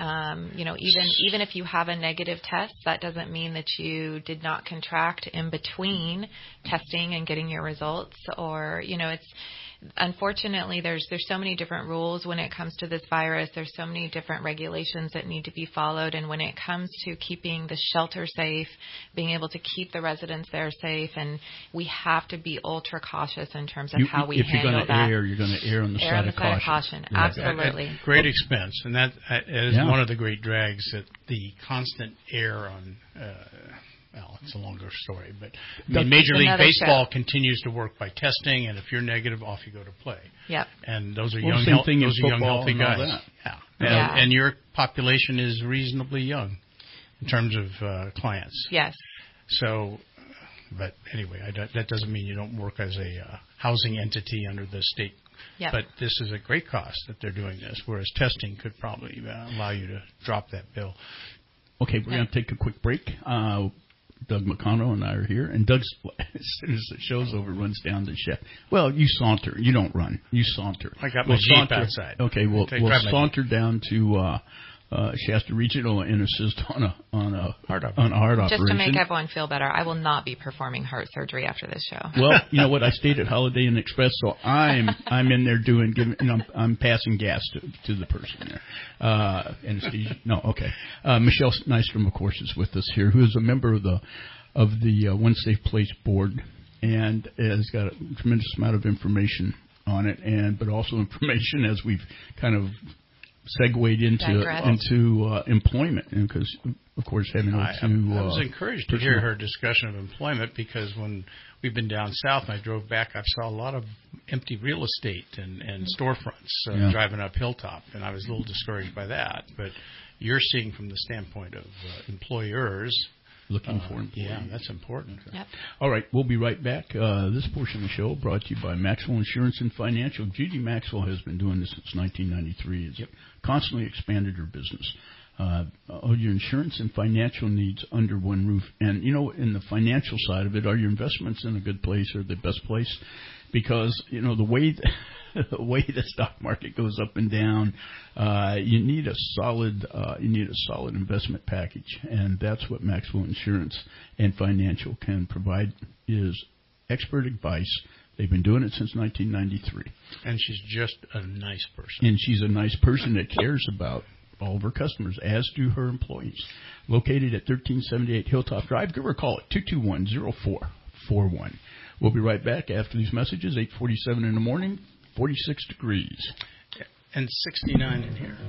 even if you have a negative test, that doesn't mean that you did not contract in between testing and getting your results. Or, it's unfortunately there's so many different rules when it comes to this virus. There's so many different regulations that need to be followed. And when it comes to keeping the shelter safe, being able to keep the residents there safe, and we have to be ultra cautious in terms of how we handle that. You're going to err on the side of caution. Yeah. Absolutely. At great expense. And that is one of the great drags, that the constant air on it's a longer story, but Major League Baseball continues to work by testing, and if you're negative, off you go to play. Yep. And those are young, healthy guys. Yeah. And your population is reasonably young in terms of clients. Yes. So, but anyway, that doesn't mean you don't work as a housing entity under the state. Yep. But this is a great cost that they're doing this, whereas testing could probably allow you to drop that bill. Okay, we're going to take a quick break. Doug McConnell and I are here, and Doug's, as soon as the show's over, runs down to Chef. Well, you saunter. You don't run. You saunter. I got my Jeep outside. Okay, we'll saunter down to Shasta Regional and assist on a heart operation. Just to make everyone feel better, I will not be performing heart surgery after this show. Well, you know what? I stayed at Holiday Inn Express, so I'm in there I'm passing gas to the person there. Anesthesia? No, okay. Michelle Nystrom, of course, is with us here, who is a member of the One Safe Place board, and has got a tremendous amount of information on it, but also information as we've kind of segued into employment, because of course I was encouraged to hear her discussion of employment, because when we've been down south and I drove back, I saw a lot of empty real estate and storefronts driving up Hilltop, and I was a little discouraged by that. But you're seeing from the standpoint of employers looking for employees. Yeah, that's important. Yep. All right, we'll be right back. This portion of the show brought to you by Maxwell Insurance and Financial. G.D. Maxwell has been doing this since 1993. It's constantly expanded her business. All your insurance and financial needs under one roof. And, in the financial side of it, are your investments in a good place or the best place? Because, the way the stock market goes up and down, you need a solid investment package, and that's what Maxwell Insurance and Financial can provide, is expert advice. They've been doing it since 1993. And she's just a nice person. And she's a nice person that cares about all of her customers, as do her employees. Located at 1378 Hilltop Drive. Give her a call at 221-0441. We'll be right back after these messages. 8:47 in the morning, 46 degrees. And 69 in here.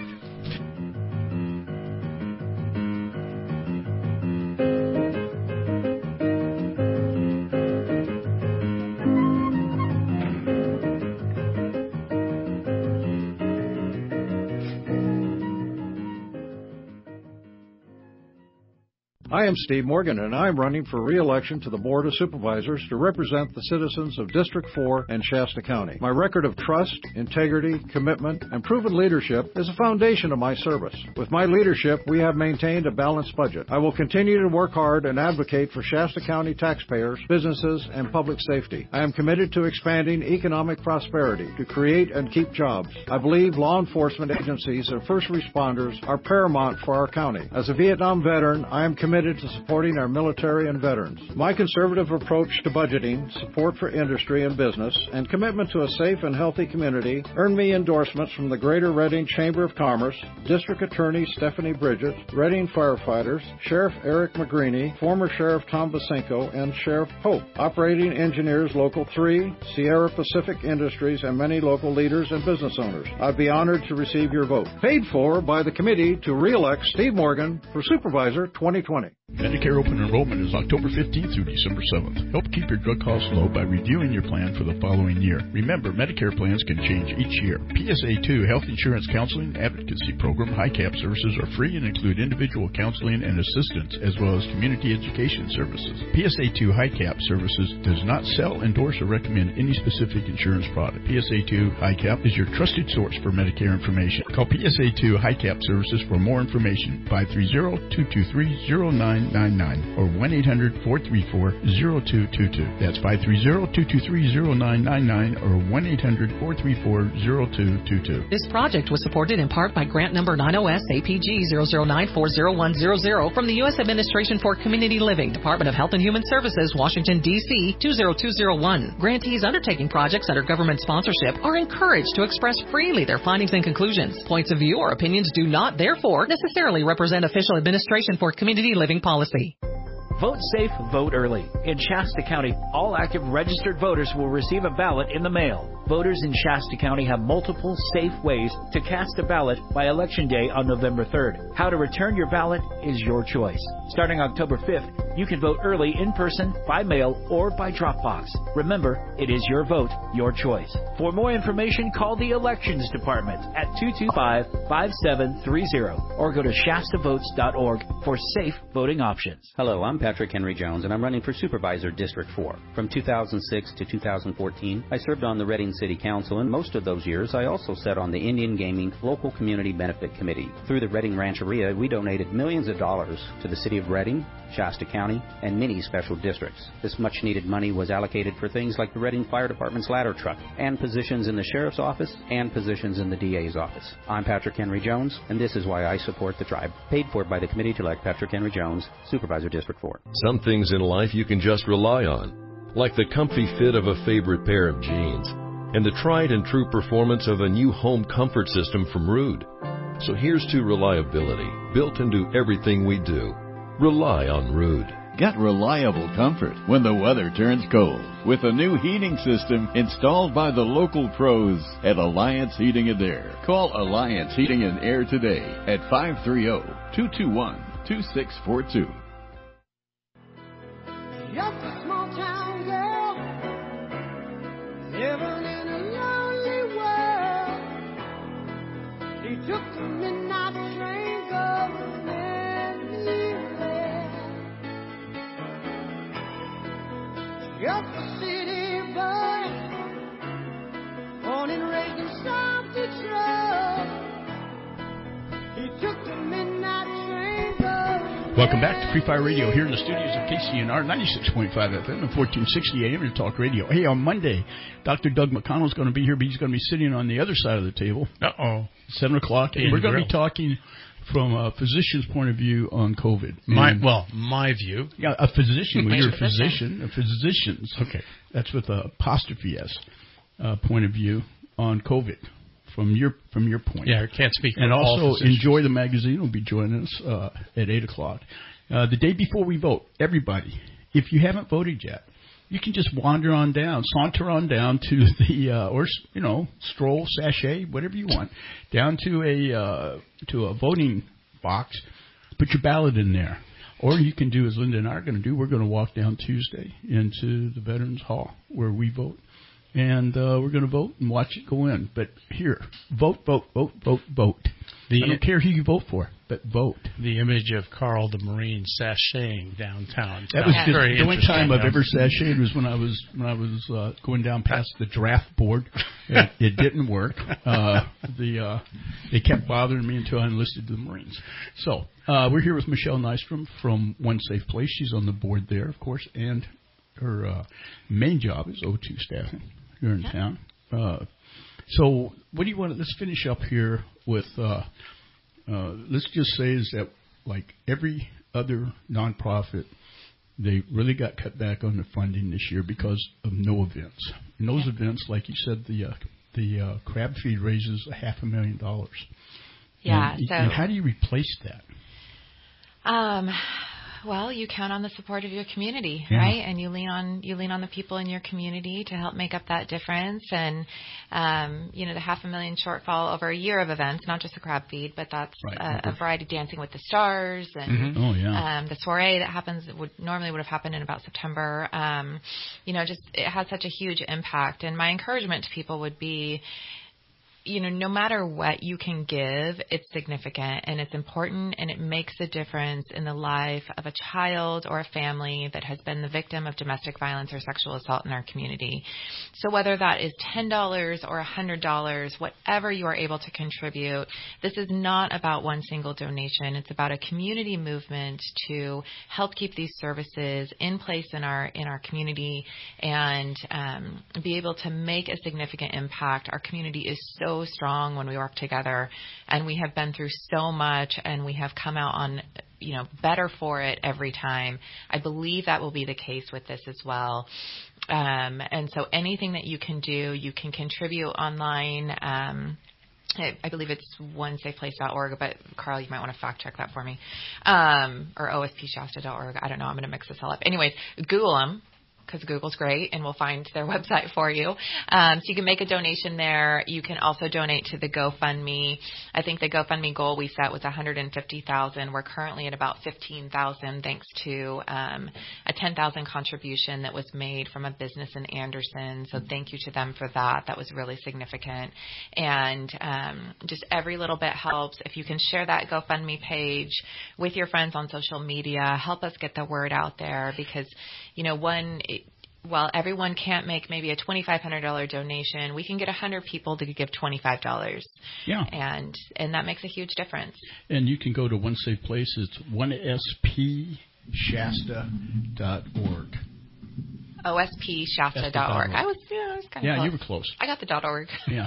I am Steve Morgan, and I'm running for re-election to the Board of Supervisors to represent the citizens of District 4 and Shasta County. My record of trust, integrity, commitment, and proven leadership is a foundation of my service. With my leadership, we have maintained a balanced budget. I will continue to work hard and advocate for Shasta County taxpayers, businesses, and public safety. I am committed to expanding economic prosperity to create and keep jobs. I believe law enforcement agencies and first responders are paramount for our county. As a Vietnam veteran, I am committed to supporting our military and veterans. My conservative approach to budgeting, support for industry and business, and commitment to a safe and healthy community earned me endorsements from the Greater Reading Chamber of Commerce, District Attorney Stephanie Bridget, Reading firefighters, Sheriff Eric McGreeny, former Sheriff Tom Basenko, and Sheriff Pope, Operating Engineers Local 3, Sierra Pacific Industries, and many local leaders and business owners. I'd be honored to receive your vote. Paid for by the committee to re-elect Steve Morgan for Supervisor 2020. Medicare open enrollment is October 15th through December 7th. Help keep your drug costs low by reviewing your plan for the following year. Remember, Medicare plans can change each year. PSA 2 Health Insurance Counseling Advocacy Program HICAP services are free and include individual counseling and assistance, as well as community education services. PSA 2 HICAP services does not sell, endorse, or recommend any specific insurance product. PSA 2 HICAP is your trusted source for Medicare information. Call PSA 2 HICAP services for more information. 530-223-0999. 530-223-0999 or 1-800-434-0222. That's 530-223-0999 or 1-800-434-0222. This project was supported in part by grant number 90S APG 009401000 from the U.S. Administration for Community Living, Department of Health and Human Services, Washington, D.C. 20201. Grantees undertaking projects under government sponsorship are encouraged to express freely their findings and conclusions. Points of view or opinions do not, therefore, necessarily represent official Administration for Community Living policy. Vote safe, vote early. In Shasta County, all active registered voters will receive a ballot in the mail. Voters in Shasta County have multiple safe ways to cast a ballot by Election Day on November 3rd. How to return your ballot is your choice. Starting October 5th, you can vote early in person, by mail, or by drop box. Remember, it is your vote, your choice. For more information, call the Elections Department at 225-5730 or go to shastavotes.org for safe voting options. Hello, I'm Patrick Henry Jones, and I'm running for Supervisor District 4. From 2006 to 2014, I served on the Reading City Council, and most of those years I also sat on the Indian Gaming Local Community Benefit Committee. Through the Reading Rancheria, we donated millions of dollars to the City of Reading, Shasta County, and many special districts. This much-needed money was allocated for things like the Reading Fire Department's ladder truck, and positions in the Sheriff's Office, and positions in the DA's office. I'm Patrick Henry Jones, and this is why I support the tribe. Paid for by the committee to elect Patrick Henry Jones, Supervisor District 4. Some things in life you can just rely on, like the comfy fit of a favorite pair of jeans, and the tried and true performance of a new home comfort system from Ruud. So here's to reliability, built into everything we do. Rely on Ruud. Get reliable comfort when the weather turns cold with a new heating system installed by the local pros at Alliance Heating and Air. Call Alliance Heating and Air today at 530-221-2642. Just a small town girl, living in a lonely world. She took the midnight train going anywhere. Just a city boy, born and raised in South Detroit. He took the midnight train going. Welcome back to Free Fire Radio here in the studios of KCNR 96.5 FM and 1460 AM to Talk Radio. Hey, on Monday, Dr. Doug McConnell is going to be here, but he's going to be sitting on the other side of the table. 7 o'clock. And we're going to be talking from a physician's point of view on COVID. My view. Yeah, a physician. Well, you're a physician. A physician's. Okay. That's with an apostrophe S point of view on COVID. From your point. Yeah, I can't speak for and all also, physicians. Enjoy the Magazine will be joining us at 8 o'clock. The day before we vote, everybody, if you haven't voted yet, you can just saunter on down to the, stroll, sashay, whatever you want, down to a voting box, put your ballot in there. Or you can do as Linda and I are going to do. We're going to walk down Tuesday into the Veterans Hall where we vote. And we're going to vote and watch it go in. But here, vote. I don't care who you vote for, but vote. The image of Carl the Marine sashaying downtown. That was just very the only time I've ever sashayed was when I was going down past the draft board. It didn't work. They kept bothering me until I enlisted the Marines. So we're here with Michelle Nystrom from One Safe Place. She's on the board there, of course, and her main job is O2 staffing here in town. So what do you want? Let's finish up here with, let's just say is that like every other nonprofit, they really got cut back on the funding this year because of no events. And those events, like you said, the crab feed raises $500,000. Yeah. And how do you replace that? Well, you count on the support of your community, right? And you lean on the people in your community to help make up that difference. And the $500,000 shortfall over a year of events, not just the crab feed, but that's a variety of Dancing with the Stars and the soiree that normally would have happened in about September. Just it has such a huge impact. And my encouragement to people would be, no matter what you can give, it's significant and it's important, and it makes a difference in the life of a child or a family that has been the victim of domestic violence or sexual assault in our community. So whether that is $10 or $100, whatever you are able to contribute, this is not about one single donation. It's about a community movement to help keep these services in place in our community and be able to make a significant impact. Our community is so strong when we work together, and we have been through so much, and we have come out on better for it every time. I believe that will be the case with this as well. And so anything that you can do, you can contribute online. I believe it's onesafeplace.org, but Carl, you might want to fact check that for me. Or ospshasta.org. I don't know. I'm going to mix this all up. Anyways, Google them, because Google's great, and we'll find their website for you. So you can make a donation there. You can also donate to the GoFundMe. I think the GoFundMe goal we set was $150,000. We're currently at about $15,000 thanks to a $10,000 contribution that was made from a business in Anderson. So thank you to them for that. That was really significant. And just every little bit helps. If you can share that GoFundMe page with your friends on social media, help us get the word out there, because while everyone can't make maybe a $2,500 donation, we can get 100 people to give $25. Yeah. And that makes a huge difference. And you can go to One Safe Place. It's onespshasta.org. ospshasta.org. I was kind of close. You were close. I got the .org. Yeah.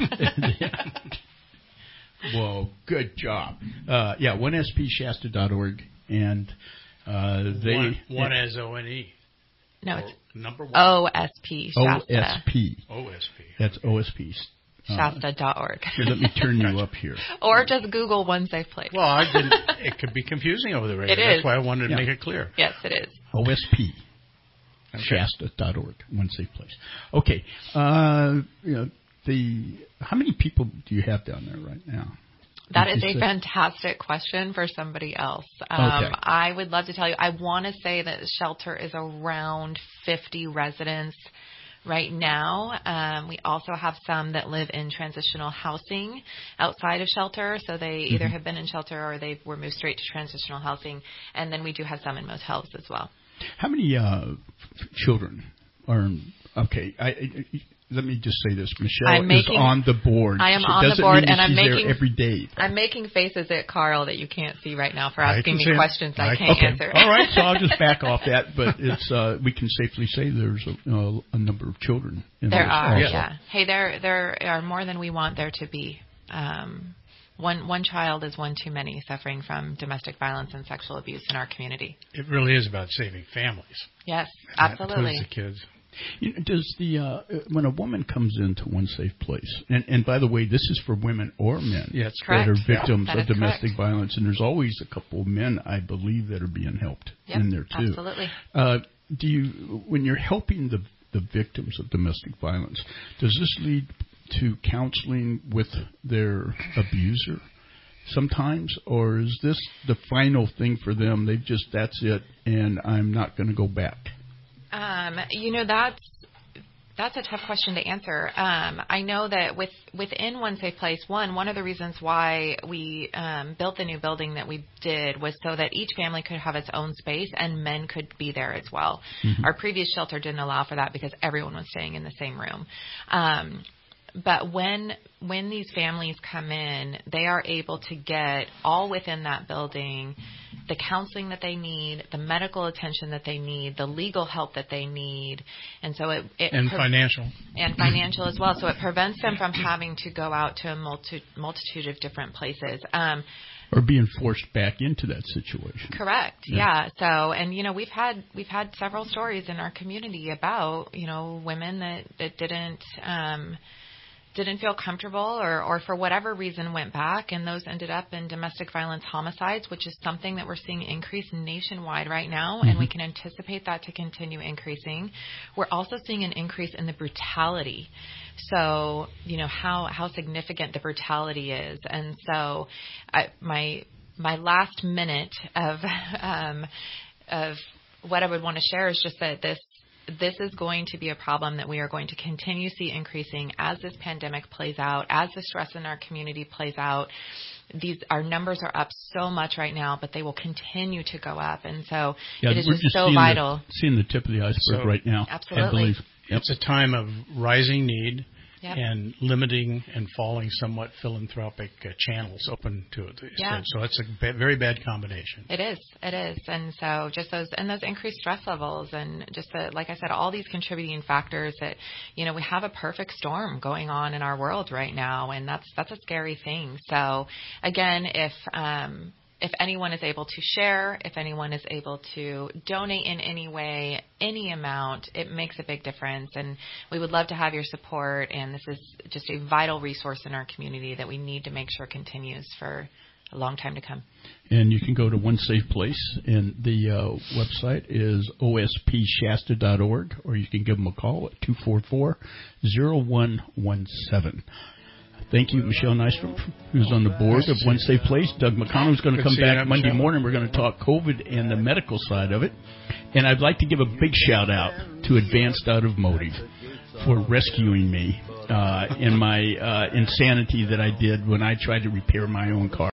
Whoa, good job. onespshasta.org. And one as O-N-E. No, it's number one. OSP. Shasta. OSP. That's OSP. Shasta.org. Here, let me turn you up here. Or just Google One Safe Place. Well, it could be confusing over the radio. It is. That's why I wanted to make it clear. Yes, it is. OSP. Shasta.org. One Safe Place. Okay. How many people do you have down there right now? That is a fantastic question for somebody else. Okay. I would love to tell you. I want to say that the shelter is around 50 residents right now. We also have some that live in transitional housing outside of shelter. So they either have been in shelter or they were moved straight to transitional housing. And then we do have some in motels as well. How many children are okay? Let me just say this. Michelle is on the board. I am on the board, and I'm making there every day. I'm making faces at Carl that you can't see right now for asking me questions I can't answer. All right, so I'll just back off that. But it's we can safely say there's a number of children. There are, yeah. Hey, there are more than we want there to be. One child is one too many suffering from domestic violence and sexual abuse in our community. It really is about saving families. Yes, absolutely. That includes the kids. Does when a woman comes into One Safe Place, and by the way, this is for women or men that are victims of domestic violence, and there's always a couple of men, I believe, that are being helped in there too. Absolutely. Do you, when you're helping the victims of domestic violence, does this lead to counseling with their abuser sometimes, or is this the final thing for them? That's it, and I'm not going to go back. That's a tough question to answer. I know that within One Safe Place, one of the reasons why we built the new building that we did was so that each family could have its own space and men could be there as well. Mm-hmm. Our previous shelter didn't allow for that because everyone was staying in the same room. But when these families come in, they are able to get all within that building the counseling that they need, the medical attention that they need, the legal help that they need, and so financial as well. So it prevents them from having to go out to a multitude of different places. Or being forced back into that situation. Correct. Yeah. So, and we've had several stories in our community about women that didn't feel comfortable or for whatever reason went back, and those ended up in domestic violence homicides, which is something that we're seeing increase nationwide right now, and we can anticipate that to continue increasing. We're also seeing an increase in the brutality. So, how significant the brutality is. And so my last minute of what I would want to share is just that this is going to be a problem that we are going to continue to see increasing as this pandemic plays out, as the stress in our community plays out. Our numbers are up so much right now, but they will continue to go up. And so it is just so vital. Seeing the tip of the iceberg right now. Absolutely. I believe. It's a time of rising need. Yep. And limiting and falling somewhat philanthropic channels open to it. Yeah. So it's a very bad combination. It is. And so just those increased stress levels and just like I said, all these contributing factors that, we have a perfect storm going on in our world right now, and that's a scary thing. So again, if anyone is able to share, if anyone is able to donate in any way, any amount, it makes a big difference. And we would love to have your support. And this is just a vital resource in our community that we need to make sure continues for a long time to come. And you can go to One Safe Place, and the website is ospshasta.org, or you can give them a call at 244-0117. Thank you, Michelle Nystrom, who's on the board of One Safe Place. Doug McConnell, who's going to come back Monday morning. We're going to talk COVID and the medical side of it. And I'd like to give a big shout-out to Advanced Automotive for rescuing me in my insanity that I did when I tried to repair my own car.